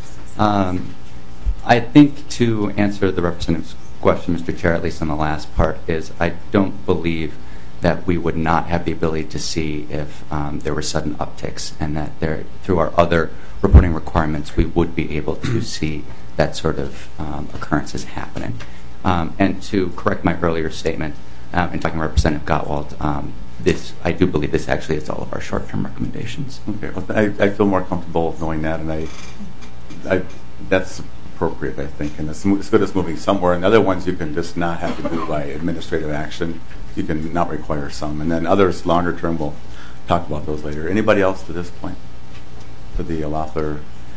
[SPEAKER 13] Um, I think to answer the representative's question, Mister Chair, at least on the last part, is I don't believe that we would not have the ability to see if um, there were sudden upticks, and that there, through our other reporting requirements, we would be able to see that sort of um, occurrences happening. Um, and to correct my earlier statement, um, in talking to Representative Gottwald, um, this, I do believe this actually is all of our short-term recommendations.
[SPEAKER 1] Okay, well, I, I feel more comfortable knowing that, and I, I that's appropriate, I think, and it's, it's good as moving somewhere. And other ones you can just not have to do by administrative action. You can not require some, and then others longer term. We'll talk about those later. Anybody else to this point for the Loeffler?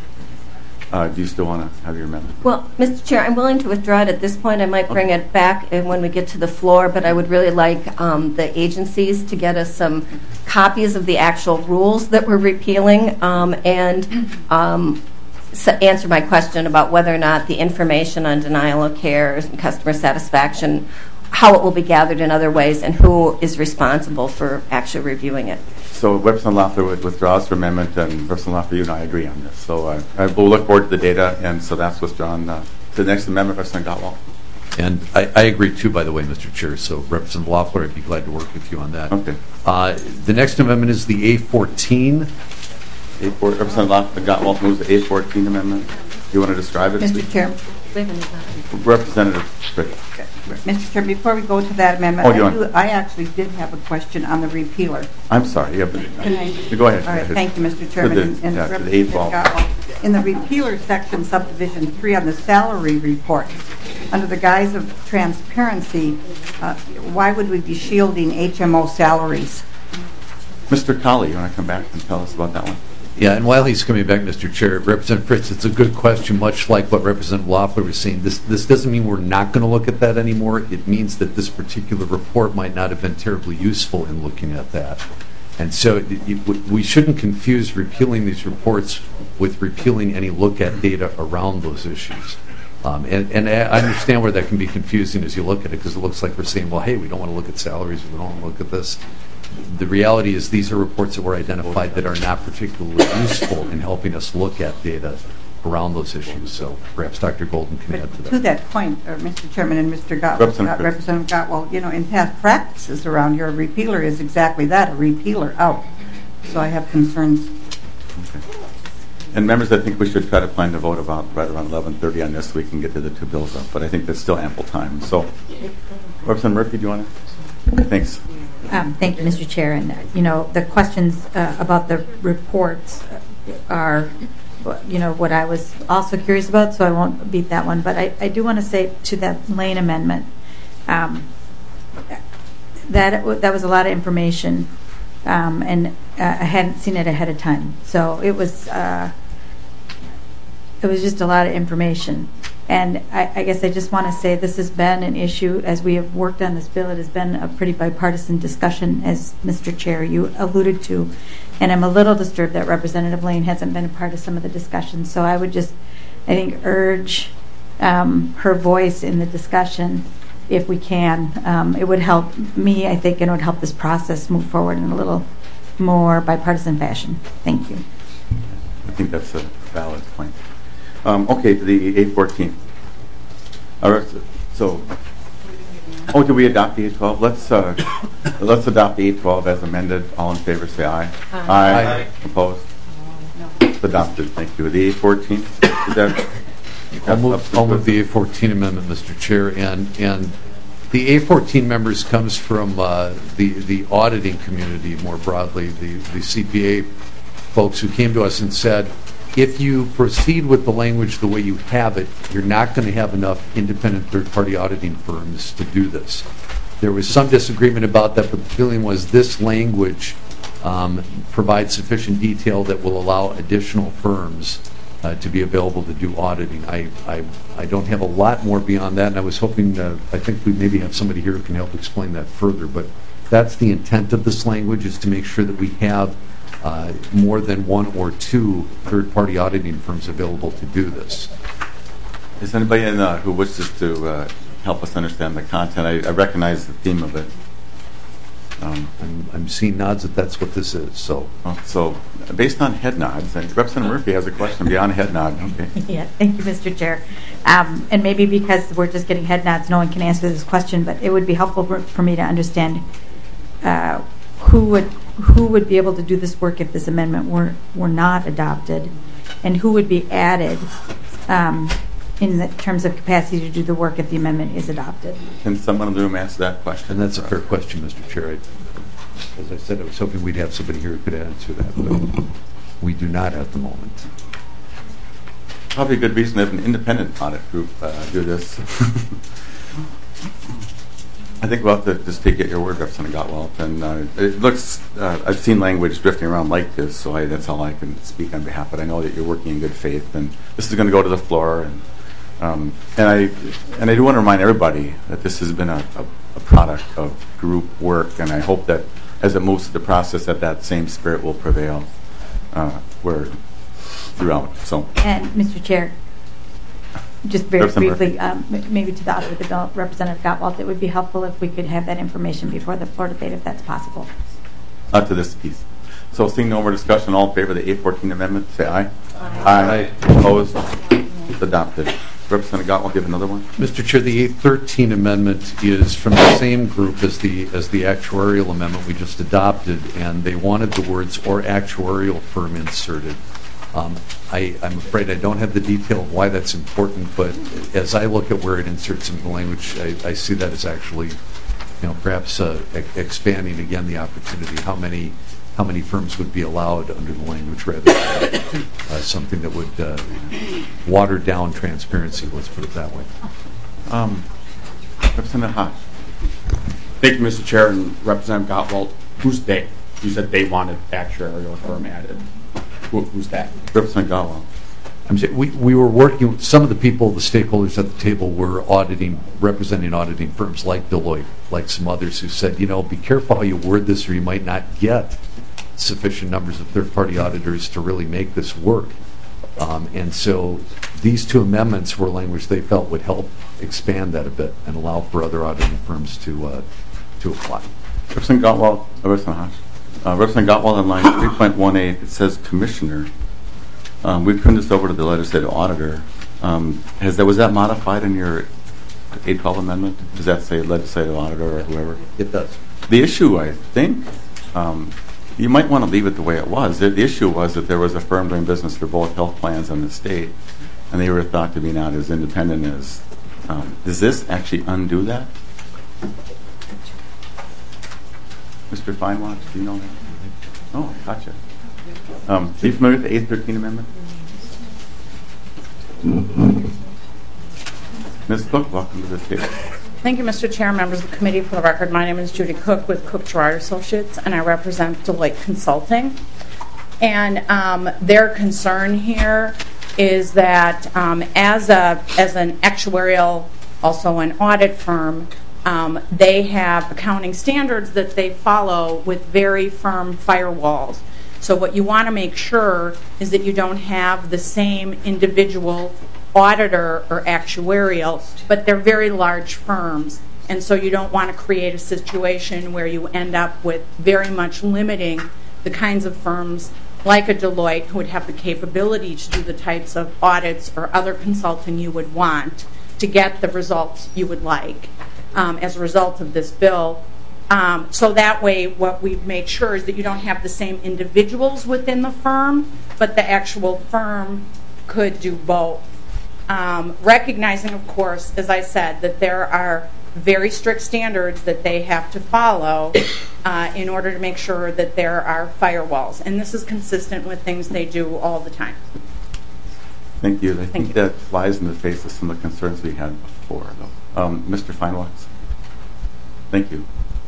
[SPEAKER 1] Uh, do you still want to have your amendment?
[SPEAKER 11] Well, Mister Chair, I'm willing to withdraw it at this point. I might bring it back when we get to the floor, but I would really like um, the agencies to get us some copies of the actual rules that we're repealing um, and um, s- answer my question about whether or not the information on denial of care and customer satisfaction, how it will be gathered in other ways, and who is responsible for actually reviewing it.
[SPEAKER 1] So Representative Loeffler withdraws her amendment, and Representative Loeffler, you and I agree on this. So uh, I will look forward to the data, and so that's withdrawn. Uh, to the next amendment, Representative Gottwald.
[SPEAKER 4] And I, I agree too, by the way, Mister Chair. So Representative Loeffler, I'd be glad to work with you on that.
[SPEAKER 1] Okay.
[SPEAKER 4] Uh, the next amendment is the A fourteen.
[SPEAKER 1] A fourteen. Representative Gottwald moves the A fourteen amendment. Do you want to describe it?
[SPEAKER 14] Mister Chair.
[SPEAKER 1] Representative Fritz.
[SPEAKER 14] Mister Chair, before we go to that amendment,
[SPEAKER 1] Oh, do you
[SPEAKER 14] I,
[SPEAKER 1] want-
[SPEAKER 14] do, I actually did have a question on the repealer.
[SPEAKER 1] I'm sorry. Yeah, but,
[SPEAKER 14] Can I-
[SPEAKER 1] go ahead.
[SPEAKER 14] All right, thank you, Mister Chairman.
[SPEAKER 1] To
[SPEAKER 14] and,
[SPEAKER 1] the,
[SPEAKER 14] and
[SPEAKER 1] yeah, to the eighth ball.
[SPEAKER 14] Representative Gottwald. In the repealer section, subdivision three on the salary report, under the guise of transparency, uh, why would we be shielding H M O salaries?
[SPEAKER 1] Mister Colley, you want to come back and tell us about that one?
[SPEAKER 4] Yeah, and while he's coming back, Mister Chair, Representative Fritz, it's a good question, much like what Representative Loeffler was saying. This this doesn't mean we're not going to look at that anymore. It means that this particular report might not have been terribly useful in looking at that. And so it, it, we shouldn't confuse repealing these reports with repealing any look-at data around those issues. Um, and, and I understand where that can be confusing as you look at it, because it looks like we're saying, well, hey, we don't want to look at salaries, we don't want to look at this. The reality is these are reports that were identified that are not particularly useful in helping us look at data around those issues. So perhaps Doctor Golden can
[SPEAKER 14] But
[SPEAKER 4] add to that.
[SPEAKER 14] to that point, uh, Mister Chairman and Mister Gottwald,
[SPEAKER 1] Representative
[SPEAKER 14] uh, Representative Gottwald, you know, in past practices around here, a repealer is exactly that, a repealer out. So I have concerns.
[SPEAKER 1] Okay. And members, I think we should try to plan to vote about right around eleven thirty on this so we can get to the two bills up. But I think there's still ample time. So, Representative Murphy, do you want to? Thanks.
[SPEAKER 15] Um, thank you, Mister Chair. And, uh, you know, the questions uh, about the reports, uh, are, you know, what I was also curious about, so I won't beat that one. But I, I do want to say to that Lane amendment, um, that that was a lot of information, um, and uh, I hadn't seen it ahead of time. So it was uh, it was just a lot of information. And I, I guess I just want to say this has been an issue as we have worked on this bill. It has been a pretty bipartisan discussion, as Mister Chair, you alluded to. And I'm a little disturbed that Representative Lane hasn't been a part of some of the discussions. So I would just, I think, urge um, her voice in the discussion if we can. Um, it would help me, I think, and it would help this process move forward in a little more bipartisan fashion. Thank you.
[SPEAKER 1] I think that's a valid point. Um, okay, the eight fourteen. All right, so, oh, did we adopt the eight twelve? Let's uh, let's adopt the eight twelve as amended. All in favor, say aye.
[SPEAKER 6] Aye.
[SPEAKER 1] Aye.
[SPEAKER 6] Aye.
[SPEAKER 1] Opposed? It's adopted. Thank you. The eight fourteen. Is that?
[SPEAKER 4] I'll move, I'll move the A fourteen amendment, Mister Chair, and and the A fourteen members comes from uh, the the auditing community more broadly, the the C P A folks who came to us and said, if you proceed with the language the way you have it, you're not going to have enough independent third-party auditing firms to do this. There was some disagreement about that, but the feeling was this language um, provides sufficient detail that will allow additional firms uh, to be available to do auditing. I, I, I don't have a lot more beyond that, and I was hoping, uh, I think we maybe have somebody here who can help explain that further, but that's the intent of this language, is to make sure that we have Uh, more than one or two third-party auditing firms available to do this.
[SPEAKER 1] Is anybody in, uh, who wishes to uh, help us understand the content? I, I recognize the theme of it.
[SPEAKER 4] Um, I'm, I'm seeing nods that that's what this is. So,
[SPEAKER 1] well, so based on head nods, and Representative Murphy has a question beyond head nod. Okay.
[SPEAKER 15] Yeah, thank you, Mister Chair. Um, and maybe because we're just getting head nods, no one can answer this question, but it would be helpful for, for me to understand uh, who would who would be able to do this work if this amendment were were not adopted, and who would be added um, in the terms of capacity to do the work if the amendment is adopted.
[SPEAKER 1] Can someone in the room answer that question?
[SPEAKER 4] And that's a fair question, Mister Chair. I, as I said, I was hoping we'd have somebody here who could answer that, but we do not at the moment.
[SPEAKER 1] Probably a good reason to have an independent audit group uh, do this. I think we'll have to just take it your word, Representative Gottwald. And uh, it looks, uh, I've seen language drifting around like this, so I, that's all I can speak on behalf. But I know that you're working in good faith, and this is going to go to the floor. And um, and I and I do want to remind everybody that this has been a, a, a product of group work, and I hope that as it moves through the process, that that same spirit will prevail uh, where throughout. So.
[SPEAKER 15] And Mister Chair, just very briefly, um, maybe to the author of the bill, Representative Gottwald, it would be helpful if we could have that information before the floor debate, if that's possible.
[SPEAKER 1] Up to this piece. So seeing no more discussion, all in favor of the eight fourteen amendment, say aye.
[SPEAKER 15] Aye.
[SPEAKER 1] Aye. Opposed? It's adopted. Representative Gottwald, give another one.
[SPEAKER 4] Mister Chair, the eight thirteen amendment is from the same group as the as the actuarial amendment we just adopted, and they wanted the words "or actuarial firm" inserted. Um, I, I'm afraid I don't have the detail of why that's important, but as I look at where it inserts into the language, I, I see that as actually, you know, perhaps uh, e- expanding again the opportunity. How many, how many firms would be allowed under the language, rather than uh, something that would uh, water down transparency? Let's put it that way.
[SPEAKER 1] Um, Representative Haas.
[SPEAKER 16] Thank you, Mister Chair, and Representative Gottwald. Who's they? You said they wanted actuarial firm added. Who's that?
[SPEAKER 1] Representative Gottwald.
[SPEAKER 4] I'm saying we, we were working with some of the people, the stakeholders at the table were auditing, representing auditing firms like Deloitte, like some others who said, you know, be careful how you word this or you might not get sufficient numbers of third-party auditors to really make this work. Um, and so these two amendments were language they felt would help expand that a bit and allow for other auditing firms to uh, to apply.
[SPEAKER 1] Representative Gottwald, uh, Representative Haas. Uh, Representative Gottwald on line three point one eight, it says Commissioner. Um, we've turned this over to the legislative auditor. Um, has that was that modified in your eight twelve amendment? Does that say legislative auditor or whoever?
[SPEAKER 4] It does.
[SPEAKER 1] The issue, I think, um, you might want to leave it the way it was. The, the issue was that there was a firm doing business for both health plans and the state, and they were thought to be not as independent as. Um, does this actually undo that? Mister Feinwatch, do you know that? Oh, gotcha. Um, are you familiar with the A thirteen amendment? Miz Cook, welcome to this table.
[SPEAKER 17] Thank you, Mister Chair, members of the committee. For the record, my name is Judy Cook with Cook Gerard Associates, and I represent Deloitte Consulting. And um, their concern here is that um, as a as an actuarial, also an audit firm, um, they have accounting standards that they follow with very firm firewalls. So what you want to make sure is that you don't have the same individual auditor or actuarial, but they're very large firms. And so you don't want to create a situation where you end up with very much limiting the kinds of firms like a Deloitte who would have the capability to do the types of audits or other consulting you would want to get the results you would like um, as a result of this bill. Um, so that way what we've made sure is that you don't have the same individuals within the firm, but the actual firm could do both. Um, recognizing, of course, as I said, that there are very strict standards that they have to follow uh, in order to make sure that there are firewalls. And this is consistent with things they do all the time.
[SPEAKER 1] Thank you. I
[SPEAKER 17] Thank
[SPEAKER 1] think
[SPEAKER 17] you.
[SPEAKER 1] that flies in the face of some of the concerns we had before, though. Um, Mister Feinwachs. Thank you.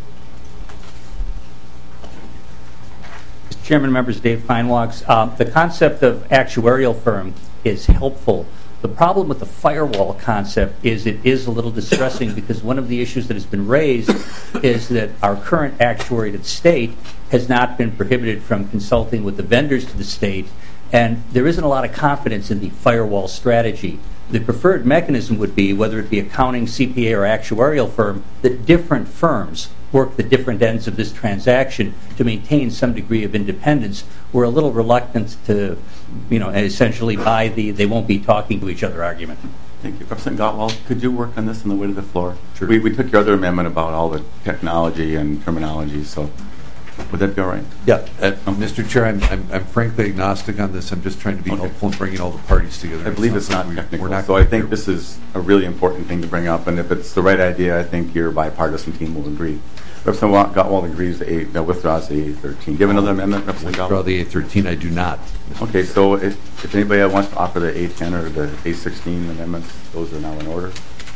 [SPEAKER 8] Mister Chairman, members, Dave Feinwachs. Uh, the concept of actuarial firm is helpful. The problem with the firewall concept is it is a little distressing because one of the issues that has been raised is that our current actuary to the state has not been prohibited from consulting with the vendors to the state, and there isn't a lot of confidence in the firewall strategy. The preferred mechanism would be, whether it be accounting, C P A, or actuarial firm, that different firms work the different ends of this transaction to maintain some degree of independence. We're a little reluctant to, you know, essentially buy the they won't be talking to each other argument.
[SPEAKER 1] Thank you. Representative Gottwald, could you work on this on the way to the floor? Sure. We, we took your other amendment about all the technology and terminology, so would that be all right?
[SPEAKER 4] Yeah. Uh, Mister Chair, I'm, I'm, I'm frankly agnostic on this. I'm just trying to be okay. helpful in bringing all the parties together.
[SPEAKER 1] I believe it's, it's not, not technical, not so I think this is a really important thing to bring up, and if it's the right idea, I think your bipartisan team will agree. Representative Gottwald agrees to a, uh, withdraws the A thirteen. Do you have another amendment, Representative Gottwald?
[SPEAKER 4] Withdraw the A thirteen. I do not.
[SPEAKER 1] Okay, so if, if anybody wants to offer the A ten or the A sixteen amendments, those are now in order.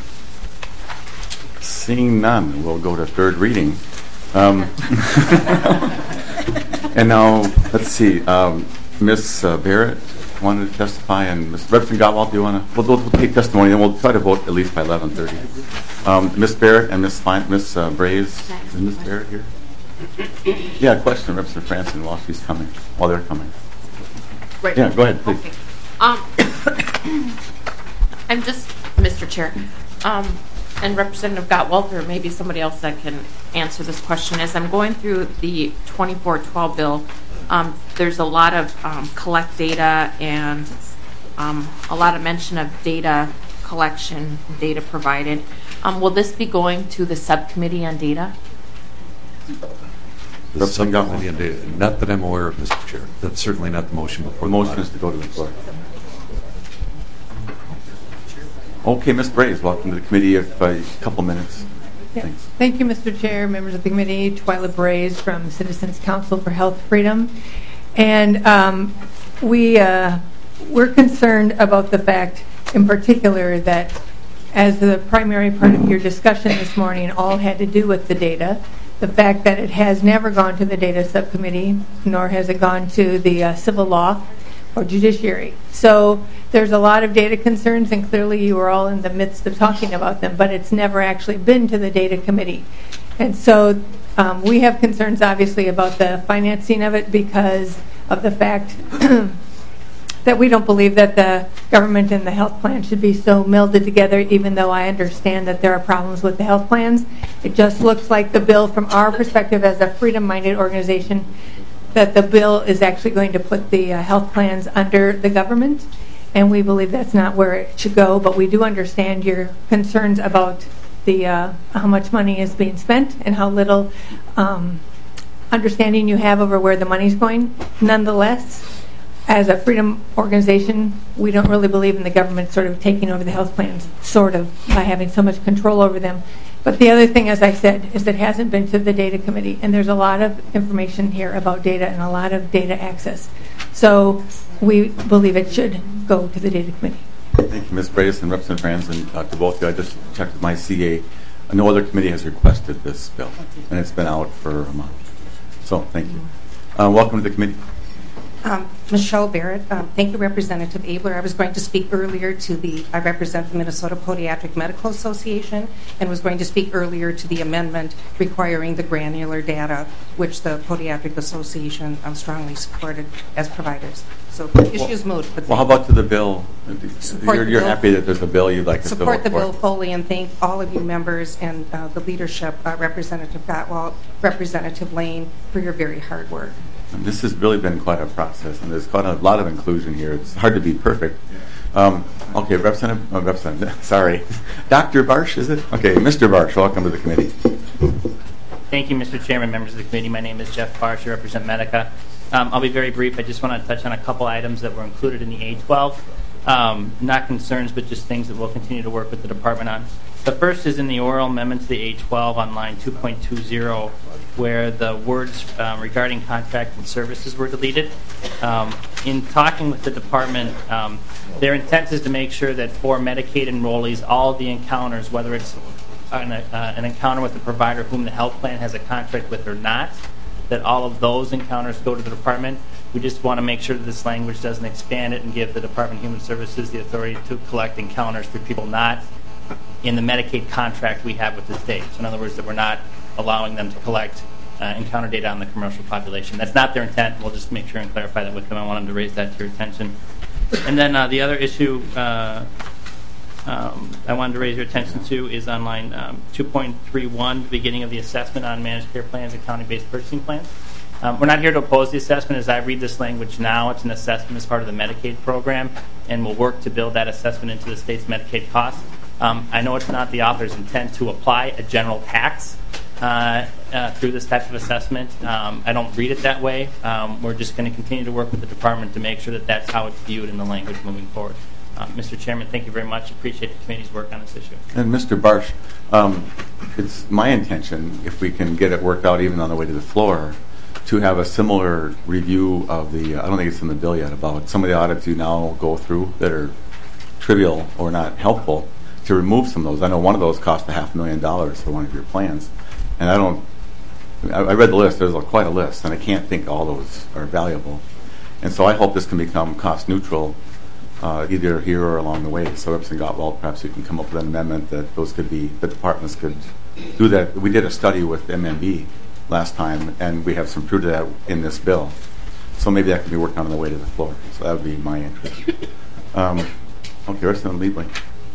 [SPEAKER 1] Seeing none, we'll go to third reading. Um, and now, let's see, um, Miz Uh, Barrett wanted to testify, and Miz Representative Gottwald, do you want to? We'll, we'll take testimony, and we'll try to vote at least by eleven thirty. Um, Miz Barrett and Miz Fine, Miz Uh, Braze, is Miz Barrett here? Yeah, question, Representative Franson, while she's coming, while they're coming.
[SPEAKER 18] Right.
[SPEAKER 1] Yeah, go ahead, please.
[SPEAKER 18] Okay. Um, I'm just, Mister Chair, um, and Representative Gottwald, or maybe somebody else that can answer this question. As I'm going through the twenty-four twelve bill, um, there's a lot of um, collect data and um, a lot of mention of data collection, data provided. Um, will this be going to the subcommittee on data?
[SPEAKER 4] The subcommittee on data. Not that I'm aware of, Mister Chair. That's certainly not the motion before
[SPEAKER 1] the motion is to go to the floor. Okay, Miz Braze, welcome to the committee. Of uh, a couple minutes.
[SPEAKER 10] Yeah.
[SPEAKER 1] Thanks.
[SPEAKER 10] Thank you, Mister Chair, members of the committee. Twyla Braze from Citizens Council for Health Freedom. And um, we, uh, we're concerned about the fact, in particular, that as the primary part of your discussion this morning all had to do with the data, the fact that it has never gone to the data subcommittee, nor has it gone to the uh, civil law or judiciary. So there's a lot of data concerns, and clearly you are all in the midst of talking about them, but it's never actually been to the data committee. And so um, we have concerns, obviously, about the financing of it because of the fact that we don't believe that the government and the health plan should be so melded together, even though I understand that there are problems with the health plans. It just looks like the bill, from our perspective as a freedom-minded organization, that the bill is actually going to put the uh, health plans under the government, and we believe that's not where it should go, but we do understand your concerns about the uh, how much money is being spent and how little um, understanding you have over where the money's going. Nonetheless, as a freedom organization, we don't really believe in the government sort of taking over the health plans, sort of, by having so much control over them. But the other thing, as I said, is that it hasn't been to the data committee, and there's a lot of information here about data and a lot of data access. So we believe it should go to the data committee.
[SPEAKER 1] Thank you, Miz Brace and Representative Franzen, uh, to both of you. I just checked with my C A. No other committee has requested this bill, and it's been out for a month. So thank you. Uh, welcome to the committee.
[SPEAKER 19] Um, Michelle Barrett. Um, thank you, Representative Abler. I was going to speak earlier to the, I represent the Minnesota Podiatric Medical Association, and was going to speak earlier to the amendment requiring the granular data, which the Podiatric Association um, strongly supported as providers. So the issue's moot. But
[SPEAKER 1] Well, how about to the bill?
[SPEAKER 19] Support
[SPEAKER 1] You're,
[SPEAKER 19] the
[SPEAKER 1] you're
[SPEAKER 19] bill.
[SPEAKER 1] happy that there's a bill you'd like us to vote
[SPEAKER 19] support the
[SPEAKER 1] for.
[SPEAKER 19] bill fully, and thank all of you members and uh, the leadership, uh, Representative Gottwald, Representative Lane, for your very hard work.
[SPEAKER 1] And this has really been quite a process, and there's quite a lot of inclusion here. It's hard to be perfect. Um, okay, Representative, uh, Representative, sorry, Doctor Barsh, is it? Okay, Mister Barsh, welcome to the committee.
[SPEAKER 20] Thank you, Mister Chairman, members of the committee. My name is Jeff Barsh. I represent Medica. Um, I'll be very brief. I just want to touch on a couple items that were included in the A twelve. Um, not concerns, but just things that we'll continue to work with the department on. The first is in the oral amendment to the A twelve on line two point two zero, where the words um, regarding contract and services were deleted. Um, in talking with the department, um, their intent is to make sure that for Medicaid enrollees, all of the encounters, whether it's an, uh, an encounter with a provider whom the health plan has a contract with or not, that all of those encounters go to the department. We just want to make sure that this language doesn't expand it and give the Department of Human Services the authority to collect encounters for people not in the Medicaid contract we have with the state. So in other words, that we're not allowing them to collect uh, encounter data on the commercial population. That's not their intent. We'll just make sure and clarify that with them. I want them to raise that to your attention. And then uh, the other issue uh, um, I wanted to raise your attention to is on line um, two point three one, the beginning of the assessment on managed care plans and county-based purchasing plans. Um, we're not here to oppose the assessment. As I read this language now, it's an assessment as part of the Medicaid program, and we'll work to build that assessment into the state's Medicaid costs. Um, I know it's not the author's intent to apply a general tax uh, uh, through this type of assessment. Um, I don't read it that way. Um, we're just going to continue to work with the department to make sure that that's how it's viewed in the language moving forward. Uh, Mister Chairman, thank you very much. Appreciate the committee's work on this issue.
[SPEAKER 1] And Mister Barsh, um, it's my intention, if we can get it worked out even on the way to the floor, to have a similar review of the, uh, I don't think it's in the bill yet, about some of the audits you now go through that are trivial or not helpful, to remove some of those. I know one of those cost a half million dollars for one of your plans. And I don't, I, I read the list, there's a, quite a list, and I can't think all those are valuable. And so I hope this can become cost neutral, uh, either here or along the way. So Representative Gottwald, perhaps you can come up with an amendment that those could be, the departments could do that. We did a study with M M B last time, and we have some proof of that in this bill. So maybe that can be worked on on the way to the floor. So that would be my interest. Um, okay, Representative Liebling.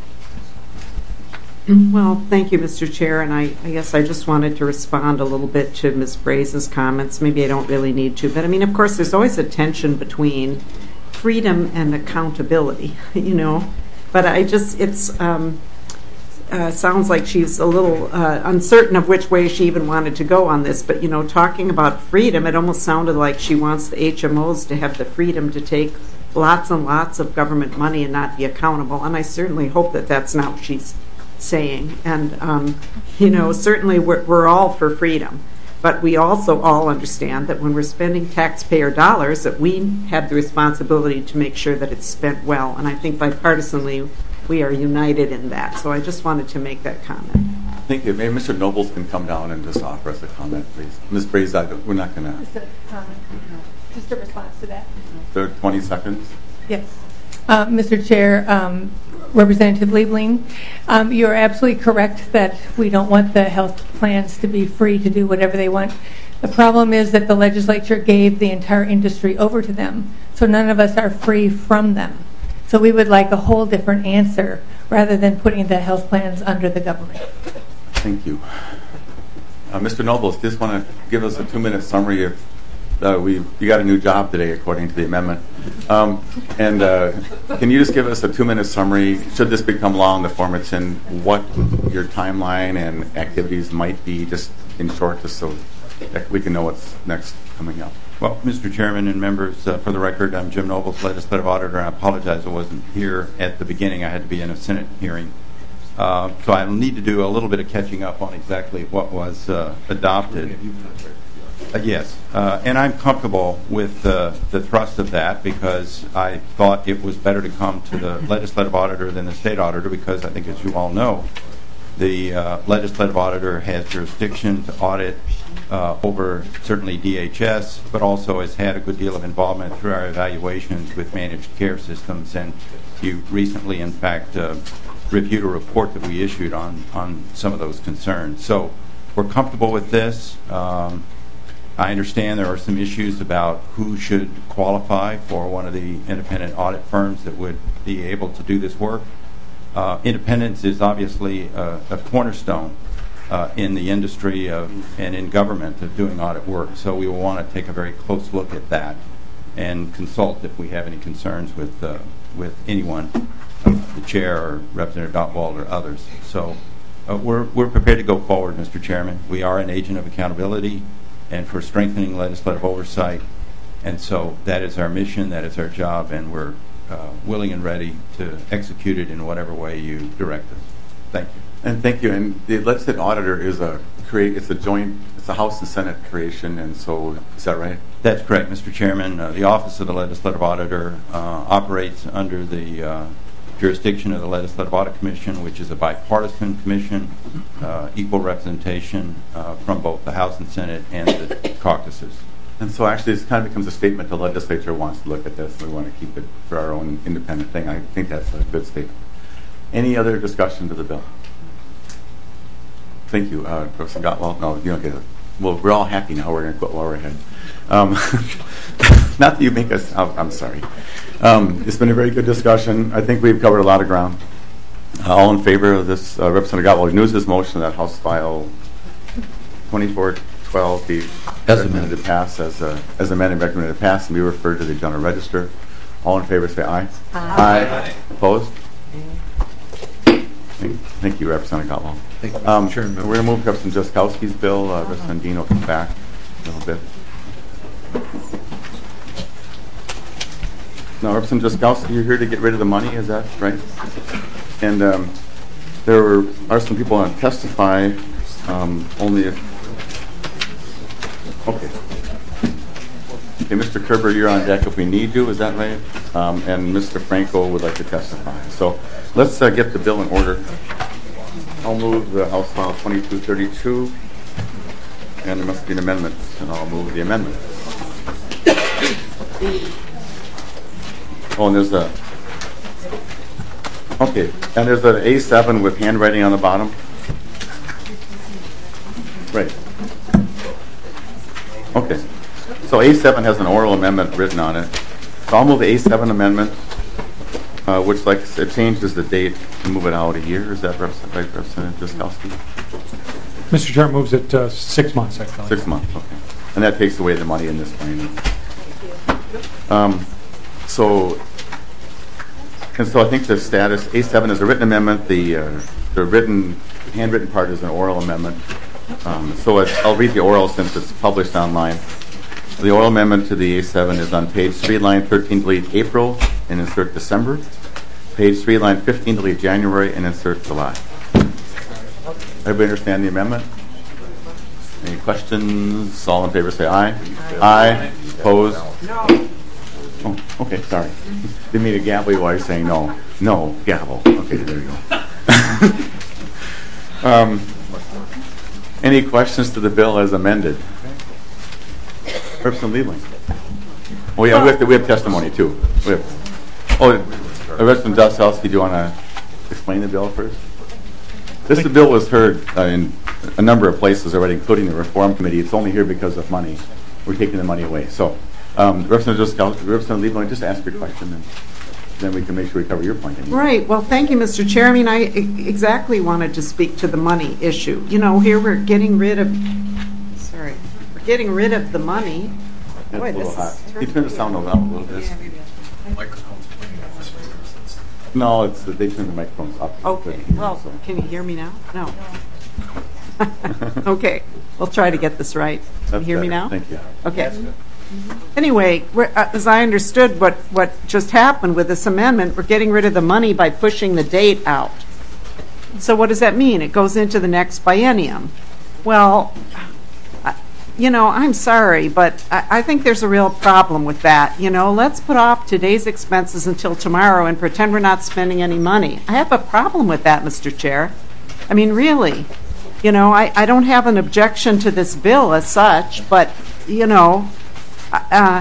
[SPEAKER 21] Well, thank you, Mister Chair, and I, I guess I just wanted to respond a little bit to Miz Braze's comments. Maybe I don't really need to, but I mean, of course, there's always a tension between freedom and accountability, you know. But I just, it's um, uh, sounds like she's a little uh, uncertain of which way she even wanted to go on this. But you know, talking about freedom, it almost sounded like she wants the H M Os to have the freedom to take lots and lots of government money and not be accountable. And I certainly hope that that's not what she's saying. And um, you know, certainly we're, we're all for freedom, but we also all understand that when we're spending taxpayer dollars, that we have the responsibility to make sure that it's spent well. And I think bipartisanly we are united in that. So I just wanted to make that comment.
[SPEAKER 1] Thank you. Maybe Mister Nobles can come down and just offer us a comment, please. Miz Braze, we're not going to.
[SPEAKER 10] Just a comment, just a response to that.
[SPEAKER 1] Third twenty seconds.
[SPEAKER 10] Yes. Uh, Mister Chair, um, Representative Liebling, um, you're absolutely correct that we don't want the health plans to be free to do whatever they want. The problem is that the legislature gave the entire industry over to them, so none of us are free from them. So we would like a whole different answer rather than putting the health plans under the government.
[SPEAKER 1] Thank you. Uh, Mister Nobles, just want to give us a two-minute summary of Uh, we you got a new job today, according to the amendment. Um, and uh, can you just give us a two-minute summary? Should this become law in the form it's in, what your timeline and activities might be, just in short, just so that we can know what's next coming up?
[SPEAKER 22] Well, Mister Chairman and members, uh, for the record, I'm Jim Nobles, legislative auditor. I apologize I wasn't here at the beginning. I had to be in a Senate hearing. Uh, so I'll need to do a little bit of catching up on exactly what was uh, adopted. Uh, yes, uh, and I'm comfortable with uh, the thrust of that because I thought it was better to come to the legislative auditor than the state auditor because I think, as you all know, the uh, legislative auditor has jurisdiction to audit uh, over certainly D H S, but also has had a good deal of involvement through our evaluations with managed care systems. And you recently, in fact, uh, reviewed a report that we issued on, on some of those concerns. So we're comfortable with this. Um, I understand there are some issues about who should qualify for one of the independent audit firms that would be able to do this work. Uh, independence is obviously a, a cornerstone uh, in the industry of, and in government of doing audit work. So we will want to take a very close look at that and consult if we have any concerns with uh, with anyone, uh, the chair or Representative Gottwald or others. So uh, we're we're prepared to go forward, Mister Chairman. We are an agent of accountability and for strengthening legislative oversight. And so that is our mission, that is our job, and we're uh, willing and ready to execute it in whatever way you direct us. Thank you.
[SPEAKER 1] And thank you. And the legislative auditor is a create. It's a joint. It's a House and Senate creation. And so, is that right?
[SPEAKER 22] That's correct, Mister Chairman. Uh, the Office of the Legislative Auditor uh, operates under the uh, jurisdiction of the Legislative Audit Commission, which is a bipartisan commission, uh, equal representation uh, from both the House and Senate and the caucuses.
[SPEAKER 1] And so actually this kind of becomes a statement the legislature wants to look at this. We want to keep it for our own independent thing. I think that's a good statement. Any other discussion to the bill? Thank you, uh, Professor Gottwald. No, you don't get it. Well, we're all happy now. We're going to quit while we're ahead. Um, not that you make us, oh, I'm sorry. Um, it's been a very good discussion. I think we've covered a lot of ground. Uh, all in favor of this, uh, Representative Gottwald renews this motion that House File twenty-four twelve be
[SPEAKER 4] as
[SPEAKER 1] recommended
[SPEAKER 4] amended.
[SPEAKER 1] to pass as, a, as amended, recommended to pass and be referred to the General Register. All in favor say aye.
[SPEAKER 11] Aye.
[SPEAKER 1] Aye. Opposed? Thank, thank you, Representative Gottwald.
[SPEAKER 4] Thank you, Mister
[SPEAKER 1] Um,
[SPEAKER 4] Chairman.
[SPEAKER 1] we're going to move to Representative Jaskowski's bill. Uh, Representative Dean will come back a little bit. Now, Representative Jaskowski, you're here to get rid of the money, is that right? And um, there were, are some people want to testify, um, only if... Okay. Okay, Mister Kerber, you're on deck if we need you, is that right? Um, and Mister Franco would like to testify. So let's uh, get the bill in order. I'll move the House File twenty-two thirty-two, and there must be an amendment, and I'll move the amendment. Oh, and there's a, okay, and there's an A seven with handwriting on the bottom. Right. Okay. So A seven has an oral amendment written on it. So I'll move the A seven amendment, uh, which like it changes the date to move it out a year. Is that right, Representative Jaskowski?
[SPEAKER 2] Mister Chair moves it uh, six months, actually.
[SPEAKER 1] Six months, okay. And that takes away the money in this plan. Um, so, and so I think the status, A seven is a written amendment. The, uh, the written, handwritten part is an oral amendment. Um, so it's, I'll read the oral since it's published online. The oral amendment to the A seven is on page three, line thirteen, delete April and insert December. Page three, line fifteen, delete January and insert July. Everybody understand the amendment? Any questions? All in favor say aye. Aye. Aye. Opposed? No. Oh, okay, sorry. Didn't mean to gavel you while you're saying no. No, gavel. Okay, there you go. um, any questions to the bill as amended? Representative Liebling. Oh yeah, we have, to, we have testimony too. We have, oh, Representative Jaskowski, do you want to explain the bill first? This the bill was heard uh, in a number of places already, including the Reform Committee. It's only here because of money. We're taking the money away. So, um, Representative Jaskowski, Representative Liebling, just ask your question, and then we can make sure we cover your point. Anyway.
[SPEAKER 21] Right. Well, thank you, Mister Chair. I mean, I exactly wanted to speak to the money issue. You know, here we're getting rid of. Sorry. Getting rid of the money.
[SPEAKER 1] That's
[SPEAKER 21] Boy,
[SPEAKER 1] a little
[SPEAKER 21] this
[SPEAKER 1] hot.
[SPEAKER 21] is
[SPEAKER 1] Can you turn the sound down a little bit? No, it's they turn the microphones up.
[SPEAKER 21] Okay. Well, can you hear me now? No. Okay. We'll try to get this right. Can you hear me now?
[SPEAKER 1] Thank you.
[SPEAKER 21] Okay. Anyway, we're, uh, as I understood what, what just happened with this amendment, we're getting rid of the money by pushing the date out. So what does that mean? It goes into the next biennium. Well, you know, I'm sorry, but I, I think there's a real problem with that. You know, let's put off today's expenses until tomorrow and pretend we're not spending any money. I have a problem with that, Mister Chair. I mean, really. You know, I, I don't have an objection to this bill as such, but, you know, uh,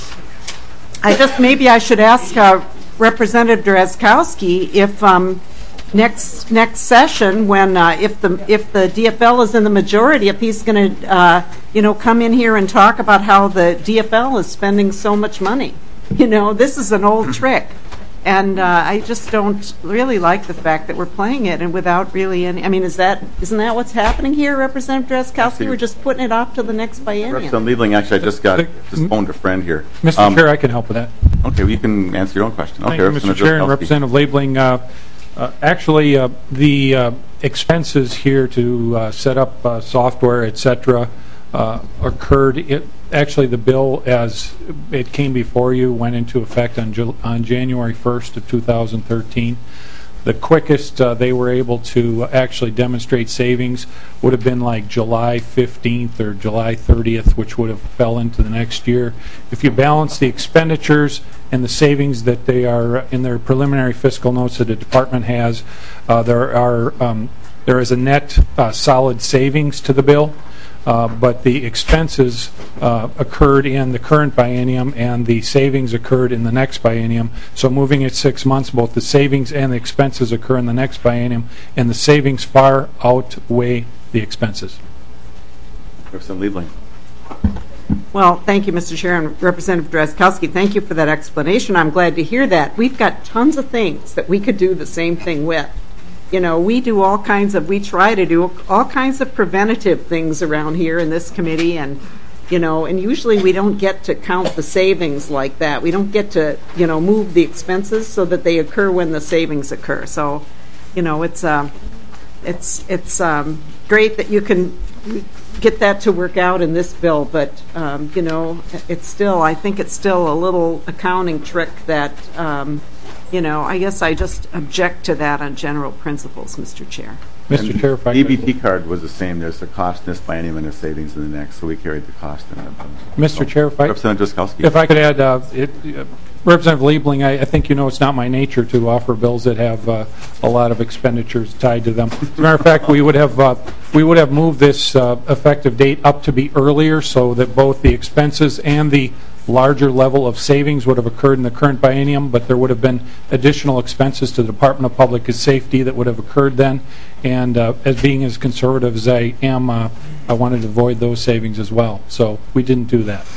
[SPEAKER 21] I just, maybe I should ask uh, Representative Drazkowski if um, next next session, when uh, if the if the D F L is in the majority, if he's going to, uh, you know, come in here and talk about how the D F L is spending so much money. You know, this is an old trick. And uh, I just don't really like the fact that we're playing it and without really any. I mean, is that isn't that what's happening here, Representative Drazkowski? We're just putting it off to the next biennium.
[SPEAKER 1] Representative Liebling, actually, I just got just phoned a friend here.
[SPEAKER 2] Mister Um, Chair, I can help with that.
[SPEAKER 1] Okay, well, you can answer your own question.
[SPEAKER 2] Thank
[SPEAKER 1] okay,
[SPEAKER 2] you, Mister Chair and Representative Liebling. Uh, uh, actually, uh, the uh, expenses here to uh, set up uh, software, et cetera, uh, occurred. It, actually, the bill, as it came before you, went into effect on, Ju on January first of two thousand thirteen. The quickest uh, they were able to actually demonstrate savings would have been like July fifteenth or July thirtieth, which would have fell into the next year. If you balance the expenditures and the savings that they are in their preliminary fiscal notes that the department has, uh, there are um, there is a net uh, solid savings to the bill. Uh, but the expenses uh, occurred in the current biennium and the savings occurred in the next biennium. So moving it six months, both the savings and the expenses occur in the next biennium, and the savings far outweigh the expenses.
[SPEAKER 1] Representative Liebling.
[SPEAKER 21] Well, thank you, Mister Chair, and Representative Drazkowski. Thank you for that explanation. I'm glad to hear that. We've got tons of things that we could do the same thing with. You know, we do all kinds of, we try to do all kinds of preventative things around here in this committee, and, you know, and usually we don't get to count the savings like that. We don't get to, you know, move the expenses so that they occur when the savings occur. So, you know, it's, uh, it's, it's um, great that you can get that to work out in this bill, but, um, you know, it's still, I think it's still a little accounting trick that, um, you know, I guess I just object to that on general principles, Mister Chair.
[SPEAKER 1] Mister Chair, if I could. E B T card was the same. There's the cost in this biennium and the savings in the next, so we carried the cost in that.
[SPEAKER 2] Mister
[SPEAKER 1] So,
[SPEAKER 2] Chair, if I,
[SPEAKER 1] Representative Drazkowski.
[SPEAKER 2] if I could add, uh, it, uh, Representative Liebling, I, I think you know it's not my nature to offer bills that have uh, a lot of expenditures tied to them. As a matter of fact, we would have uh, we would have moved this uh, effective date up to be earlier so that both the expenses and the larger level of savings would have occurred in the current biennium, but there would have been additional expenses to the Department of Public Safety that would have occurred then. And uh, as being as conservative as I am, uh, I wanted to avoid those savings as well. So we didn't do that.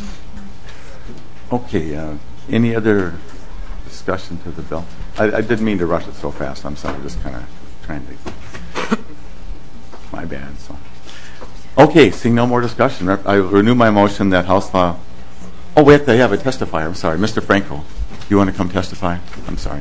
[SPEAKER 1] Okay. Uh, any other discussion to the bill? I, I didn't mean to rush it so fast. I'm sorry. Just kind of trying to. My bad. So. Okay. Seeing no more discussion, I renew my motion that House Law. Oh, wait, they have a testifier. I'm sorry. Mister Franco, do you want to come testify? I'm sorry.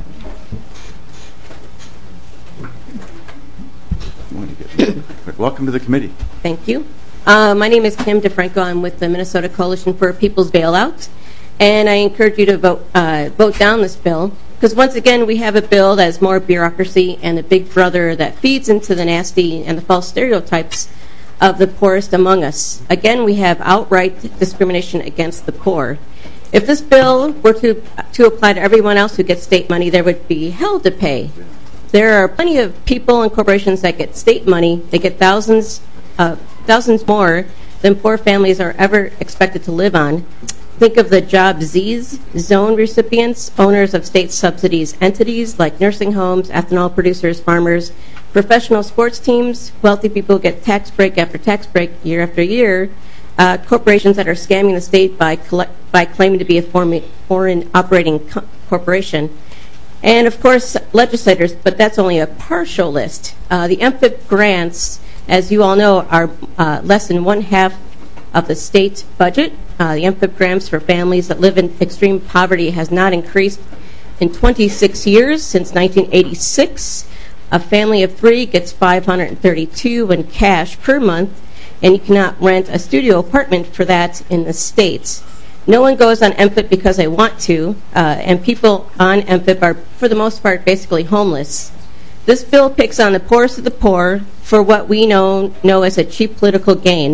[SPEAKER 1] Welcome to the committee.
[SPEAKER 5] Thank you. Uh, my name is Kim DeFranco. I'm with the Minnesota Coalition for People's Bailouts, and I encourage you to vote uh, vote down this bill, because once again we have a bill that is more bureaucracy and a big brother that feeds into the nasty and the false stereotypes of the poorest among us. Again, we have outright discrimination against the poor. If this bill were to to apply to everyone else who gets state money, there would be hell to pay. There are plenty of people and corporations that get state money. They get thousands, uh, thousands more than poor families are ever expected to live on. Think of the Job Z's zone recipients, owners of state subsidies entities like nursing homes, ethanol producers, farmers, professional sports teams. Wealthy people get tax break after tax break year after year. Uh, corporations that are scamming the state by collect, by claiming to be a foreign, foreign operating co corporation. And of course, legislators, but that's only a partial list. Uh, the M F I P grants, as you all know, are uh, less than one half of the state budget. Uh, the M F I P grants for families that live in extreme poverty has not increased in twenty-six years, since nineteen eighty-six. A family of three gets five hundred thirty-two dollars in cash per month, and you cannot rent a studio apartment for that in the States. No one goes on M F I P because they want to, uh, and people on M F I P are, for the most part, basically homeless. This bill picks on the poorest of the poor for what we know, know as a cheap political gain.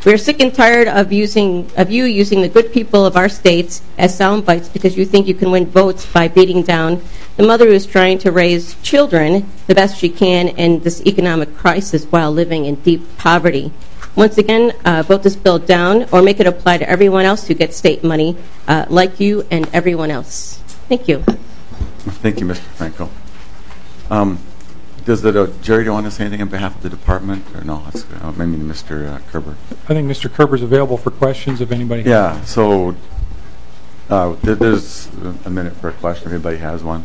[SPEAKER 5] We are sick and tired of using of you using the good people of our states as sound bites because you think you can win votes by beating down the mother who is trying to raise children the best she can in this economic crisis while living in deep poverty. Once again, uh, vote this bill down or make it apply to everyone else who gets state money, uh, like you and everyone else. Thank you.
[SPEAKER 1] Thank you, Mister Franco. Um, does the, uh, Jerry, do you want to say anything on behalf of the department? Or no, let's, uh, maybe Mister Uh, Kerber.
[SPEAKER 2] I think Mister Kerber is available for questions if anybody has
[SPEAKER 1] Yeah, so uh, there, there's a minute for a question if anybody has one.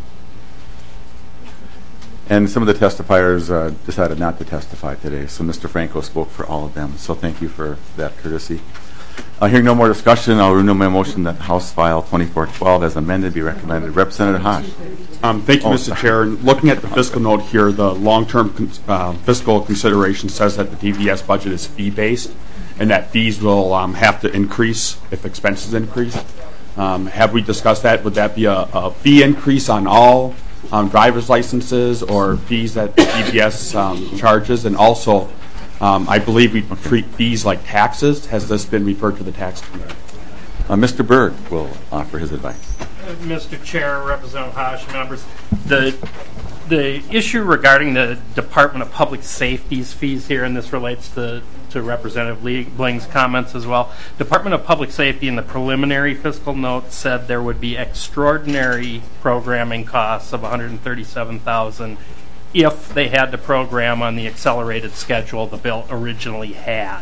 [SPEAKER 1] And some of the testifiers uh, decided not to testify today, so Mister Franco spoke for all of them. So thank you for that courtesy. Uh, hearing no more discussion, I'll renew my motion that House File twenty-four twelve as amended be recommended. Representative Haas.
[SPEAKER 16] Um, thank you,
[SPEAKER 1] Oh,
[SPEAKER 16] Mister
[SPEAKER 1] sorry.
[SPEAKER 16] Chair. Looking at the fiscal note here, the long-term con- uh, fiscal consideration says that the D V S budget is fee-based and that fees will um, have to increase if expenses increase. Um, have we discussed that? Would that be a, a fee increase on all um, driver's licenses or fees that the D V S um, charges? And also, um, I believe we treat fees like taxes. Has this been referred to the tax committee?
[SPEAKER 1] Uh, Mister Berg will offer his advice.
[SPEAKER 7] Mister Chair, Representative Haas, members, the the issue regarding the Department of Public Safety's fees here, and this relates to, to Representative Liebling's comments as well. Department of Public Safety in the preliminary fiscal note said there would be extraordinary programming costs of one hundred thirty-seven thousand dollars if they had to program on the accelerated schedule the bill originally had.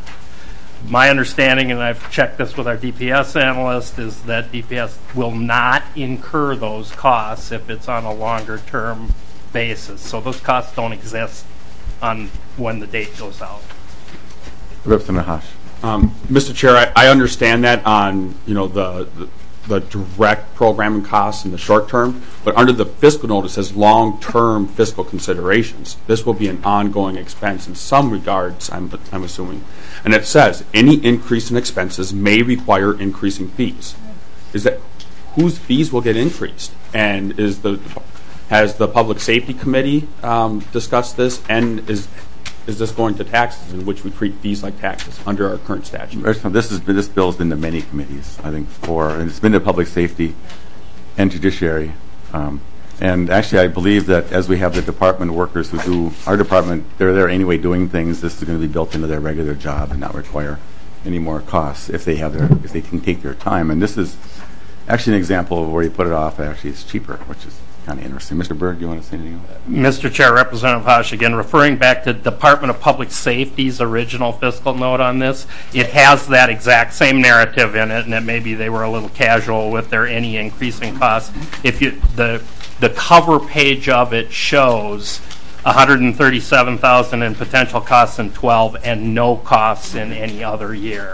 [SPEAKER 7] My understanding, and I've checked this with our D P S analyst, is that D P S will not incur those costs if it's on a longer term basis. So those costs don't exist on when the date goes out.
[SPEAKER 1] Representative Haas.
[SPEAKER 16] Um, Mister Chair, I, I understand that on you know the, the the direct programming costs in the short term, but under the fiscal note it says long-term fiscal considerations. This will be an ongoing expense in some regards, I'm, I'm assuming. And it says any increase in expenses may require increasing fees. Is that whose fees will get increased? And is the has the Public Safety Committee um, discussed this? And is is this going to taxes, in which we treat fees like taxes under our current statute?
[SPEAKER 1] This has been, this bill has been to many committees, I think four, and it's been to Public Safety and Judiciary. Um, and actually, I believe that as we have the department workers who do our department, they're there anyway doing things. This is going to be built into their regular job and not require any more costs if they have their if they can take their time. And this is actually an example of where you put it off. Actually, it's cheaper, which is kind of interesting. Mister Berg, do you want to say anything else?
[SPEAKER 7] Mister Chair, Representative Haas, again, referring back to Department of Public Safety's original fiscal note on this, it has that exact same narrative in it, and that maybe they were a little casual with their any increasing costs. If you the the cover page of it shows one hundred thirty-seven thousand dollars in potential costs in twelve and no costs in any other year.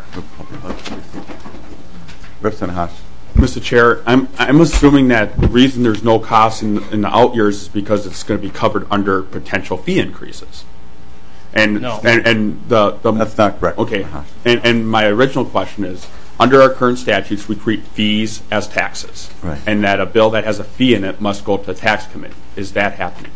[SPEAKER 1] Representative Haas.
[SPEAKER 16] Mister Chair, I'm I'm assuming that the reason there's no cost in, in the out years is because it's going to be covered under potential fee increases. And
[SPEAKER 7] No.
[SPEAKER 16] and, and the, the
[SPEAKER 1] That's not correct.
[SPEAKER 16] Okay. And and my original question is, under our current statutes, we treat fees as taxes.
[SPEAKER 1] Right.
[SPEAKER 16] And that a bill that has a fee in it must go to the tax committee. Is that happening?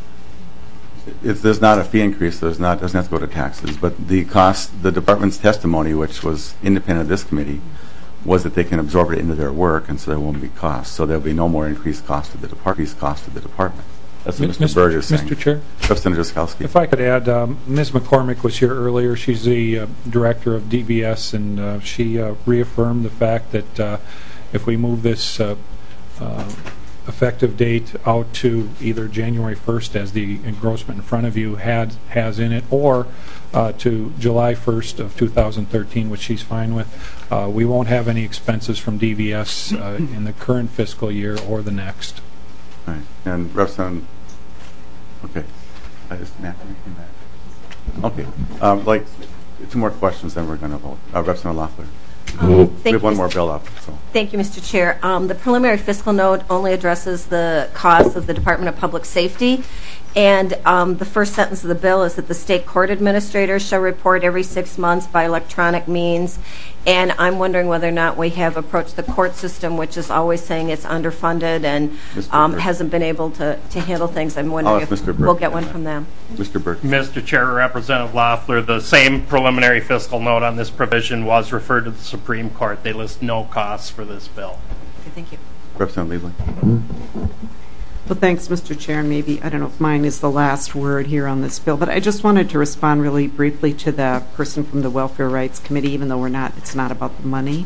[SPEAKER 1] If there's not a fee increase, there's not doesn't have to go to taxes. But the cost, the department's testimony, which was independent of this committee, was that they can absorb it into their work, and so there won't be costs. So there'll be no more increased cost to the department. Cost to the department. That's what Mister Berger is saying.
[SPEAKER 2] Mister Chair?
[SPEAKER 1] Representative Jaskowski.
[SPEAKER 2] If I could add, um, Miz McCormick was here earlier. She's the uh, director of D V S, and uh, she uh, reaffirmed the fact that uh, if we move this uh, uh, effective date out to either January first, as the engrossment in front of you had has in it, or uh, to July first of two thousand thirteen, which she's fine with, uh, we won't have any expenses from D V S uh, in the current fiscal year or the next.
[SPEAKER 1] All right. And Representative, okay. I just Matthew came back. Okay. Um, like two more questions, then we're going to vote. Uh, Representative Loeffler.
[SPEAKER 11] Um,
[SPEAKER 1] we have one
[SPEAKER 11] you,
[SPEAKER 1] more bill up. So.
[SPEAKER 11] Thank you, Mister Chair. Um, the preliminary fiscal note only addresses the costs of the Department of Public Safety. And um, the first sentence of the bill is that the state court administrators shall report every six months by electronic means and I'm wondering whether or not we have approached the court system, which is always saying it's underfunded and um, hasn't been able to, to handle things. I'm wondering if
[SPEAKER 1] Mister
[SPEAKER 11] we'll get one from them.
[SPEAKER 1] Mister Burke.
[SPEAKER 7] Mister Chair, Representative Loeffler, the same preliminary fiscal note on this provision was referred to the Supreme Court. They list no costs for this bill.
[SPEAKER 11] Okay, thank you.
[SPEAKER 1] Representative Liebling.
[SPEAKER 21] Well, thanks, Mister Chair. And maybe, I don't know if mine is the last word here on this bill, but I just wanted to respond really briefly to the person from the Welfare Rights Committee, even though we're not, it's not about the money.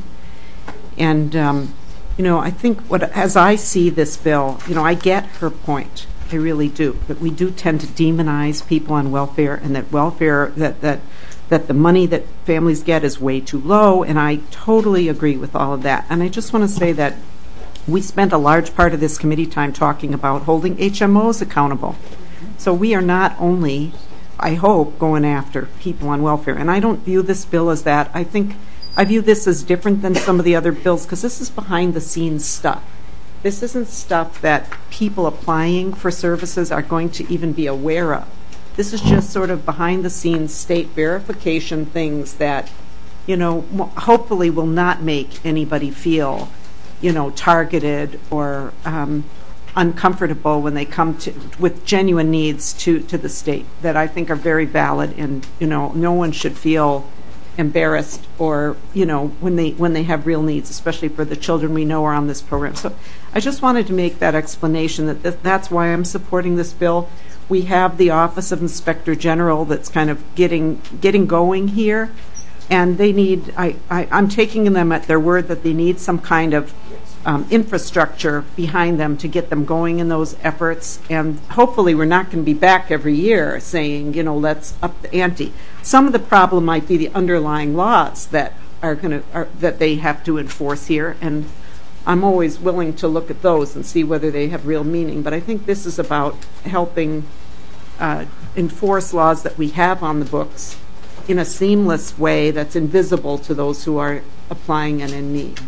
[SPEAKER 21] And, um, you know, I think what, as I see this bill, you know, I get her point. I really do. But we do tend to demonize people on welfare, and that welfare, that, that, that the money that families get is way too low, and I totally agree with all of that. And I just want to say that we spent a large part of this committee time talking about holding H M Os accountable. So we are not only, I hope, going after people on welfare. And I don't view this bill as that. I think I view this as different than some of the other bills because this is behind-the-scenes stuff. This isn't stuff that people applying for services are going to even be aware of. This is just sort of behind-the-scenes state verification things that, you know, hopefully will not make anybody feel, you know, targeted or um, uncomfortable when they come to with genuine needs to, to the state that I think are very valid, and you know, no one should feel embarrassed or you know when they when they have real needs, especially for the children we know are on this program. So I just wanted to make that explanation that th- that's why I'm supporting this bill. We have the Office of Inspector General that's kind of getting getting going here, and they need. I, I I'm taking them at their word that they need some kind of Um, infrastructure behind them to get them going in those efforts, and hopefully we're not going to be back every year saying, you know, let's up the ante. Some of the problem might be the underlying laws that are going to are, that they have to enforce here, and I'm always willing to look at those and see whether they have real meaning. But I think this is about helping uh, enforce laws that we have on the books in a seamless way that's invisible to those who are applying and in need.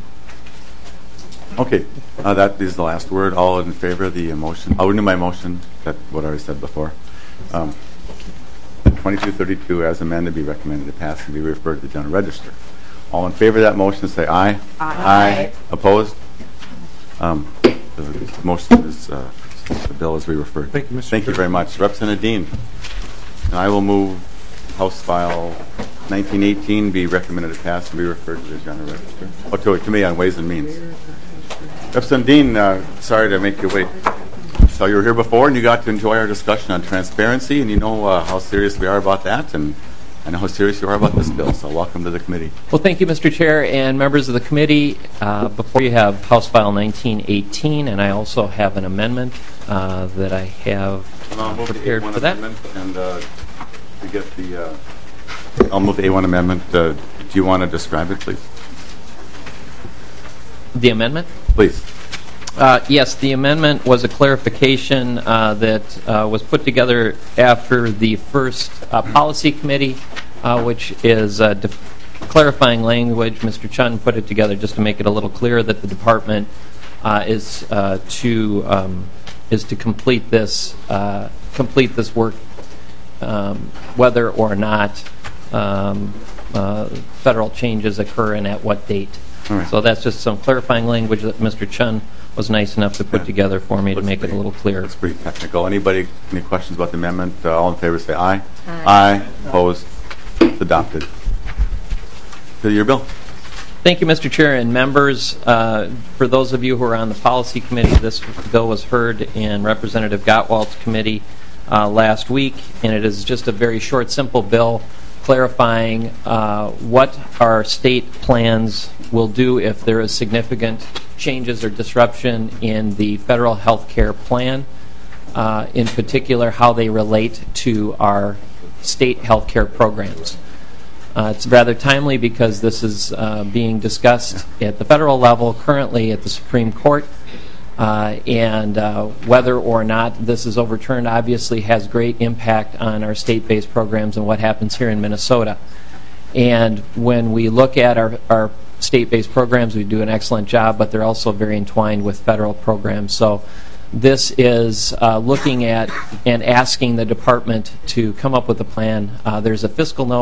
[SPEAKER 1] Okay, uh, that is the last word. All in favor of the motion? I'll renew my motion. That's what I already said before. Um, twenty-two thirty-two as amended be recommended to pass and be referred to the General Register. All in favor of that motion say aye.
[SPEAKER 11] Aye.
[SPEAKER 1] Aye. Opposed? Um, the motion is, uh, the bill is re-referred.
[SPEAKER 2] Thank you, Mister
[SPEAKER 1] Thank you very much. Representative Dean. And I will move House File nineteen eighteen be recommended to pass and be referred to the General Register. Oh, to a committee on Ways and Means. Representative Dean, uh, sorry to make you wait. So you were here before, and you got to enjoy our discussion on transparency, and you know uh, how serious we are about that, and I know how serious you are about this bill, so welcome to the committee.
[SPEAKER 3] Well, thank you, Mister Chair, and members of the committee. Uh, before you have House File nineteen eighteen, and I also have an amendment uh, that I have uh, prepared for that.
[SPEAKER 1] And uh, to get the, uh, I'll move the A one amendment. Uh, do you want to describe it, please?
[SPEAKER 3] The amendment?
[SPEAKER 1] Please.
[SPEAKER 3] Uh, yes, the amendment was a clarification uh, that uh, was put together after the first uh, policy committee, uh, which is uh, def- clarifying language. Mister Chun put it together just to make it a little clearer that the department uh, is uh, to um, is to complete this uh, complete this work, um, whether or not um, uh, federal changes occur and at what date.
[SPEAKER 1] Right.
[SPEAKER 3] So that's just some clarifying language that Mister Chun was nice enough to put yeah. together for me Looks to make pretty, it a little clearer.
[SPEAKER 1] It's pretty technical. Anybody, any questions about the amendment? Uh, all in favor say aye.
[SPEAKER 11] Aye.
[SPEAKER 1] Aye. Opposed? It's adopted. To your bill.
[SPEAKER 3] Thank you, Mister Chair and members. Uh, for those of you who are on the policy committee, this bill was heard in Representative Gottwald's committee uh, last week, and it is just a very short, simple bill clarifying uh, what our state plans will do if there is significant changes or disruption in the federal health care plan, uh, in particular how they relate to our state health care programs. Uh, it's rather timely because this is uh, being discussed at the federal level currently at the Supreme Court, uh, and uh, whether or not this is overturned obviously has great impact on our state-based programs and what happens here in Minnesota. And when we look at our, our state-based programs, we do an excellent job, but they're also very entwined with federal programs. So this is uh, looking at and asking the department to come up with a plan. Uh, there's a fiscal note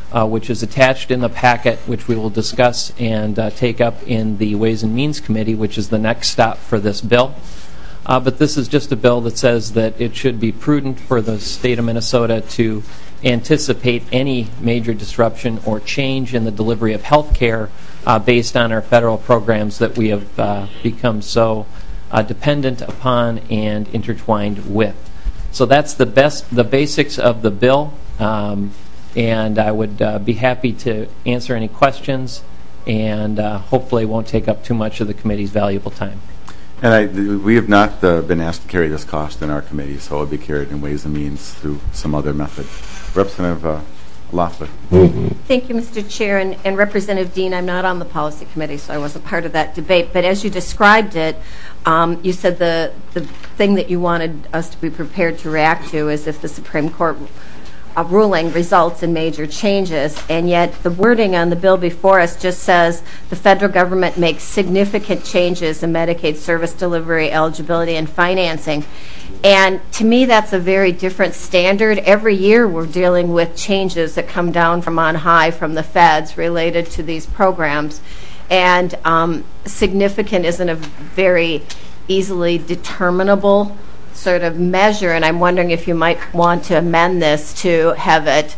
[SPEAKER 3] uh, which is attached in the packet, which we will discuss and uh, take up in the Ways and Means Committee, which is the next stop for this bill. Uh, but this is just a bill that says that it should be prudent for the state of Minnesota to anticipate any major disruption or change in the delivery of health care uh, based on our federal programs that we have uh, become so uh, dependent upon and intertwined with. So that's the best, the basics of the bill, um, and I would uh, be happy to answer any questions, and uh, hopefully won't take up too much of the committee's valuable time.
[SPEAKER 1] And I, we have not uh, been asked to carry this cost in our committee, so it will be carried in Ways and Means through some other method. Representative uh, Loeffler.
[SPEAKER 11] Mm-hmm. Thank you, Mister Chair. And, and Representative Dean, I'm not on the policy committee, so I wasn't part of that debate. But as you described it, um, you said the, the thing that you wanted us to be prepared to react to is if the Supreme Court uh, ruling results in major changes. And yet the wording on the bill before us just says the federal government makes significant changes in Medicaid service delivery, eligibility, and financing. And to me, that's a very different standard. Every year we're dealing with changes that come down from on high from the feds related to these programs. And um, significant isn't a very easily determinable sort of measure. And I'm wondering if you might want to amend this to have it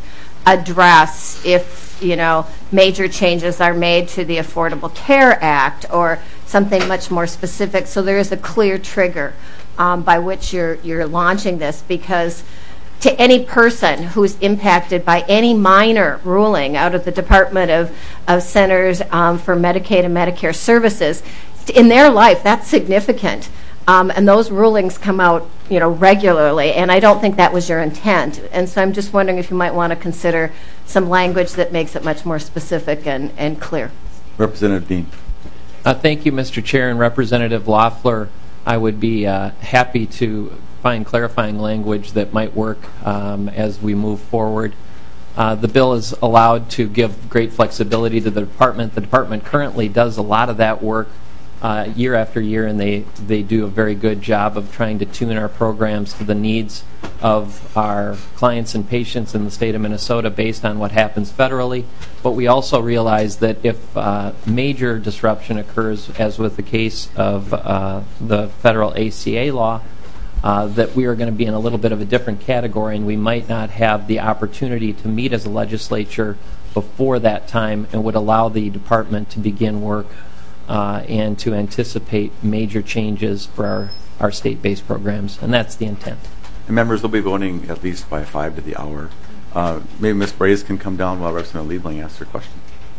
[SPEAKER 11] address if, you know, major changes are made to the Affordable Care Act or something much more specific, so there is a clear trigger Um, by which you're you're launching this, because to any person who's impacted by any minor ruling out of the Department of, of Centers um, for Medicaid and Medicare Services, in their life, that's significant. Um, and those rulings come out, you know, regularly, and I don't think that was your intent. And so I'm just wondering if you might want to consider some language that makes it much more specific and, and clear.
[SPEAKER 1] Representative Dean.
[SPEAKER 3] Uh, thank you, Mister Chair, and Representative Loeffler. I would be uh, happy to find clarifying language that might work um, as we move forward. Uh, the bill is allowed to give great flexibility to the department. The department currently does a lot of that work uh, year after year, and they, they do a very good job of trying to tune our programs to the needs of our clients and patients in the state of Minnesota based on what happens federally. But we also realize that if uh, major disruption occurs, as with the case of uh, the federal A C A law, uh, that we are going to be in a little bit of a different category, and we might not have the opportunity to meet as a legislature before that time, and would allow the department to begin work uh, and to anticipate major changes for our, our state-based programs, and that's the intent.
[SPEAKER 1] And members will be voting at least by five to the hour. Uh, maybe Miz Braze can come down while Representative Liebling asks her question.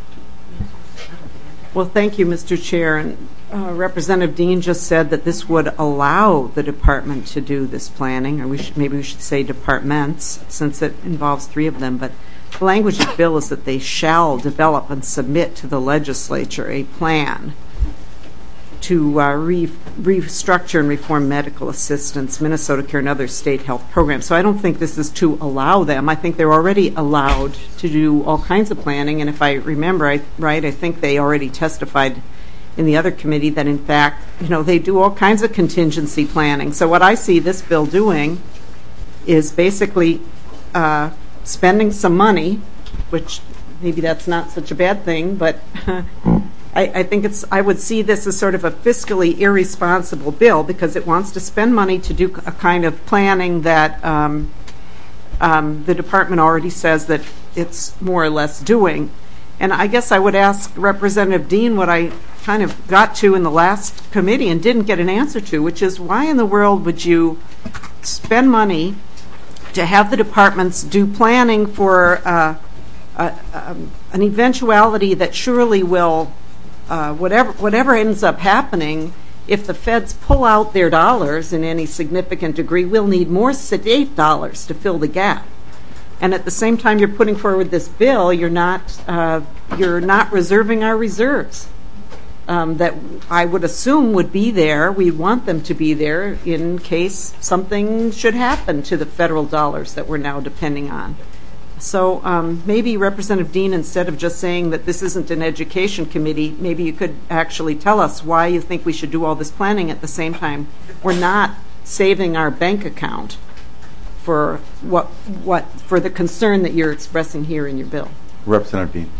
[SPEAKER 21] Well, thank you, Mister Chair. And uh, Representative Dean just said that this would allow the department to do this planning, or we should, maybe we should say departments, since it involves three of them. But the language of the bill is that they shall develop and submit to the legislature a plan to uh, re restructure and reform medical assistance, Minnesota Care, and other state health programs. So I don't think this is to allow them. I think they're already allowed to do all kinds of planning. And if I remember I, right, I think they already testified in the other committee that, in fact, you know, they do all kinds of contingency planning. So what I see this bill doing is basically uh, spending some money, which maybe that's not such a bad thing, but I, I think it's, I would see this as sort of a fiscally irresponsible bill because it wants to spend money to do a kind of planning that um, um, the department already says that it's more or less doing. And I guess I would ask Representative Dean what I kind of got to in the last committee and didn't get an answer to, which is why in the world would you spend money to have the departments do planning for uh, uh, um, an eventuality that surely will Uh, whatever whatever ends up happening, if the feds pull out their dollars in any significant degree, we'll need more state dollars to fill the gap. And at the same time you're putting forward this bill, you're not uh, you're not reserving our reserves um, that I would assume would be there. We want them to be there in case something should happen to the federal dollars that we're now depending on. So um, maybe Representative Dean, instead of just saying that this isn't an education committee, maybe you could actually tell us why you think we should do all this planning at the same time we're not saving our bank account for what what for the concern that you're expressing here in your bill.
[SPEAKER 1] Representative Dean.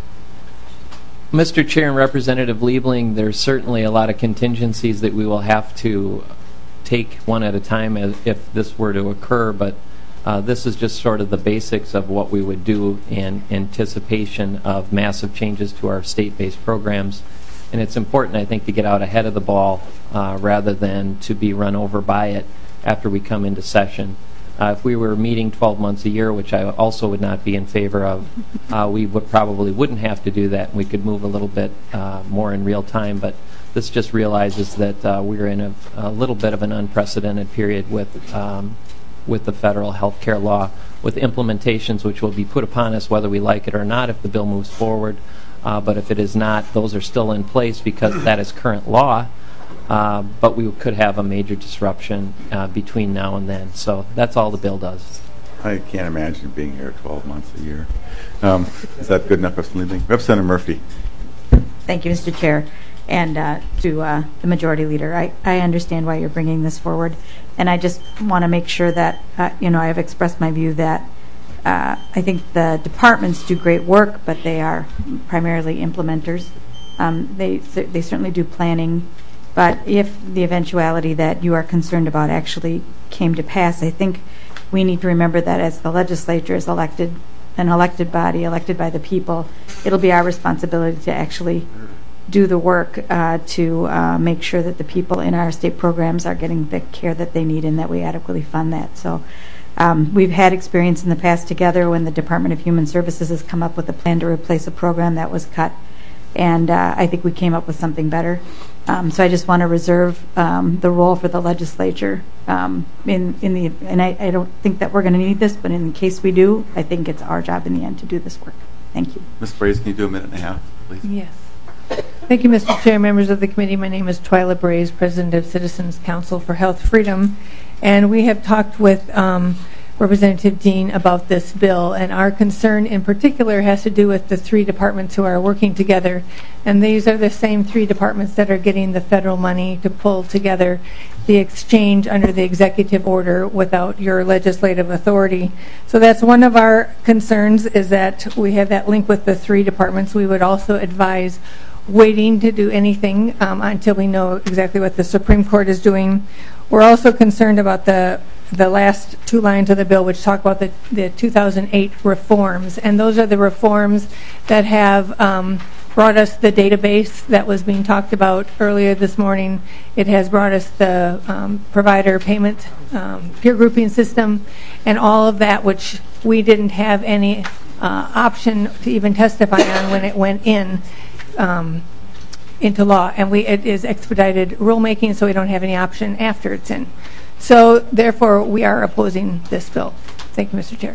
[SPEAKER 3] Mister Chair and Representative Liebling, there's certainly a lot of contingencies that we will have to take one at a time as, if this were to occur, but uh, this is just sort of the basics of what we would do in anticipation of massive changes to our state-based programs. And it's important, I think, to get out ahead of the ball uh, rather than to be run over by it after we come into session. Uh, if we were meeting twelve months a year, which I also would not be in favor of, uh, we would probably wouldn't have to do that, and we could move a little bit uh, more in real time. But this just realizes that uh, we're in a, a little bit of an unprecedented period with um, with the federal health care law, with implementations which will be put upon us whether we like it or not if the bill moves forward. Uh, but if it is not, those are still in place because that is current law. Uh, but we could have a major disruption uh, between now and then. So that's all the bill does.
[SPEAKER 1] I can't imagine being here twelve months a year. Um, is that good enough, Representative Liebling? Representative Murphy.
[SPEAKER 15] Thank you, Mister Chair. And uh, to uh, the Majority Leader, I, I understand why you're bringing this forward. And I just want to make sure that, uh, you know, I have expressed my view that uh, I think the departments do great work, but they are primarily implementers. Um, they, they certainly do planning. But if the eventuality that you are concerned about actually came to pass, I think we need to remember that as the legislature is elected, an elected body, elected by the people, it'll be our responsibility to actually do the work uh, to uh, make sure that the people in our state programs are getting the care that they need and that we adequately fund that. So um, we've had experience in the past together when the Department of Human Services has come up with a plan to replace a program that was cut. And uh, I think we came up with something better. Um, so I just want to reserve um, the role for the legislature um, in in the and I, I don't think that we're going to need this, but in case we do, I think it's our job in the end to do this work. Thank you.
[SPEAKER 1] Miz Braze, can you do a minute and a half, please?
[SPEAKER 10] Yes. Thank you, Mister Chair, members of the committee. My name is Twyla Braze, President of Citizens Council for Health Freedom, and we have talked with um, Representative Dean about this bill, and our concern in particular has to do with the three departments who are working together, and these are the same three departments that are getting the federal money to pull together the exchange under the executive order without your legislative authority. So that's one of our concerns, is that we have that link with the three departments. We would also advise waiting to do anything um, until we know exactly what the Supreme Court is doing. We're also concerned about the the last two lines of the bill, which talk about the, the two thousand eight reforms. And those are the reforms that have um, brought us the database that was being talked about earlier this morning. It has brought us the um, provider payment um, peer grouping system and all of that, which we didn't have any uh, option to even testify on when it went in um, into law. And we it is expedited rulemaking, so we don't have any option after it's in. So, therefore, we are opposing this bill. Thank you, Mister Chair.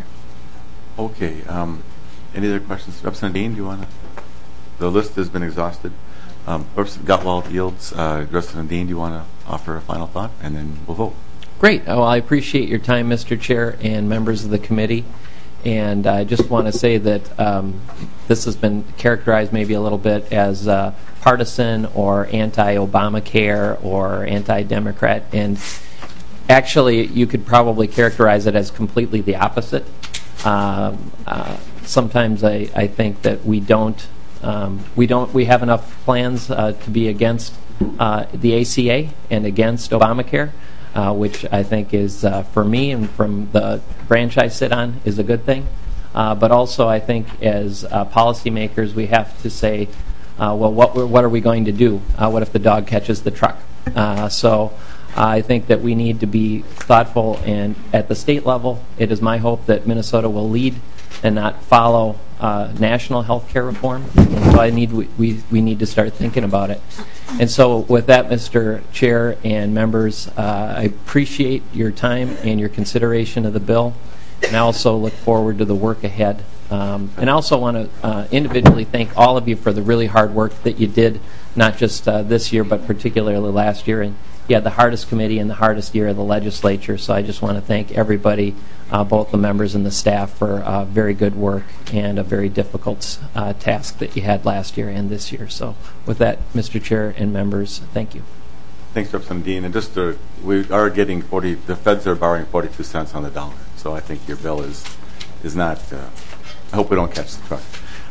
[SPEAKER 1] Okay. Um, any other questions? Representative Dean, do you want to? The list has been exhausted. Um, Representative Gottwald yields. Uh, Representative Dean, do you want to offer a final thought? And then we'll vote.
[SPEAKER 3] Great. Well, I appreciate your time, Mister Chair, and members of the committee. And I just want to say that um, this has been characterized maybe a little bit as uh, partisan or anti-Obamacare or anti-Democrat. And actually, you could probably characterize it as completely the opposite. Uh, uh, sometimes I, I think that we don't um, we don't we have enough plans uh, to be against uh, the A C A and against Obamacare, uh, which I think is uh, for me and from the branch I sit on is a good thing. Uh, but also, I think as uh, policymakers, we have to say, uh, well, what what are we going to do? Uh, what if the dog catches the truck? Uh, so. I think that we need to be thoughtful, and at the state level, it is my hope that Minnesota will lead and not follow uh, national health care reform. So I need we, we we need to start thinking about it. And so with that, Mister Chair and members, uh, I appreciate your time and your consideration of the bill, and I also look forward to the work ahead. Um, and I also want to uh, individually thank all of you for the really hard work that you did, not just uh, this year, but particularly last year. And you had the hardest committee and the hardest year of the legislature, so I just want to thank everybody, uh, both the members and the staff, for uh, very good work and a very difficult uh, task that you had last year and this year. So with that, Mister Chair and members, thank you.
[SPEAKER 1] Thanks, Representative Dean. And just to, we are getting forty. The feds are borrowing forty-two cents on the dollar. So I think your bill is is not. Uh, I hope we don't catch the truck.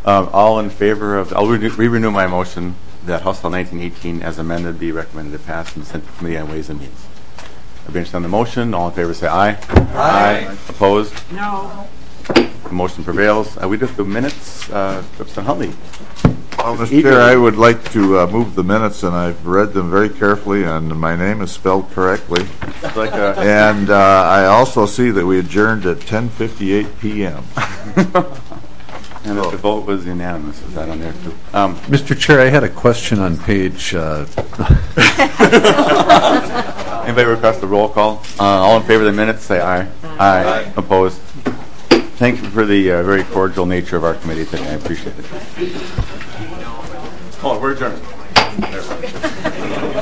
[SPEAKER 1] Um, all in favor of, I'll re- re-renew my motion that House Bill nineteen eighteen as amended be recommended to pass and sent to the Committee on Ways and Means. I've been on the motion. All in favor say aye.
[SPEAKER 21] Aye.
[SPEAKER 1] Opposed?
[SPEAKER 21] No.
[SPEAKER 1] The motion prevails. Uh, we do the minutes. Uh, Representative Huntley.
[SPEAKER 9] Well, Mister Chair, I would like to uh, move the minutes, and I've read them very carefully, and my name is spelled correctly.
[SPEAKER 1] Like a
[SPEAKER 9] and uh, I also see that we adjourned at ten fifty-eight p.m.
[SPEAKER 1] And the vote was unanimous. Is that on there too? Um,
[SPEAKER 4] Mister Chair, I had a question on page. Uh,
[SPEAKER 1] Anybody request a roll call? Uh, all in favor of the minutes, say aye. Aye. Aye. Opposed? Thank you for the uh, very cordial nature of our committee today. I appreciate it. Oh, we're adjourned.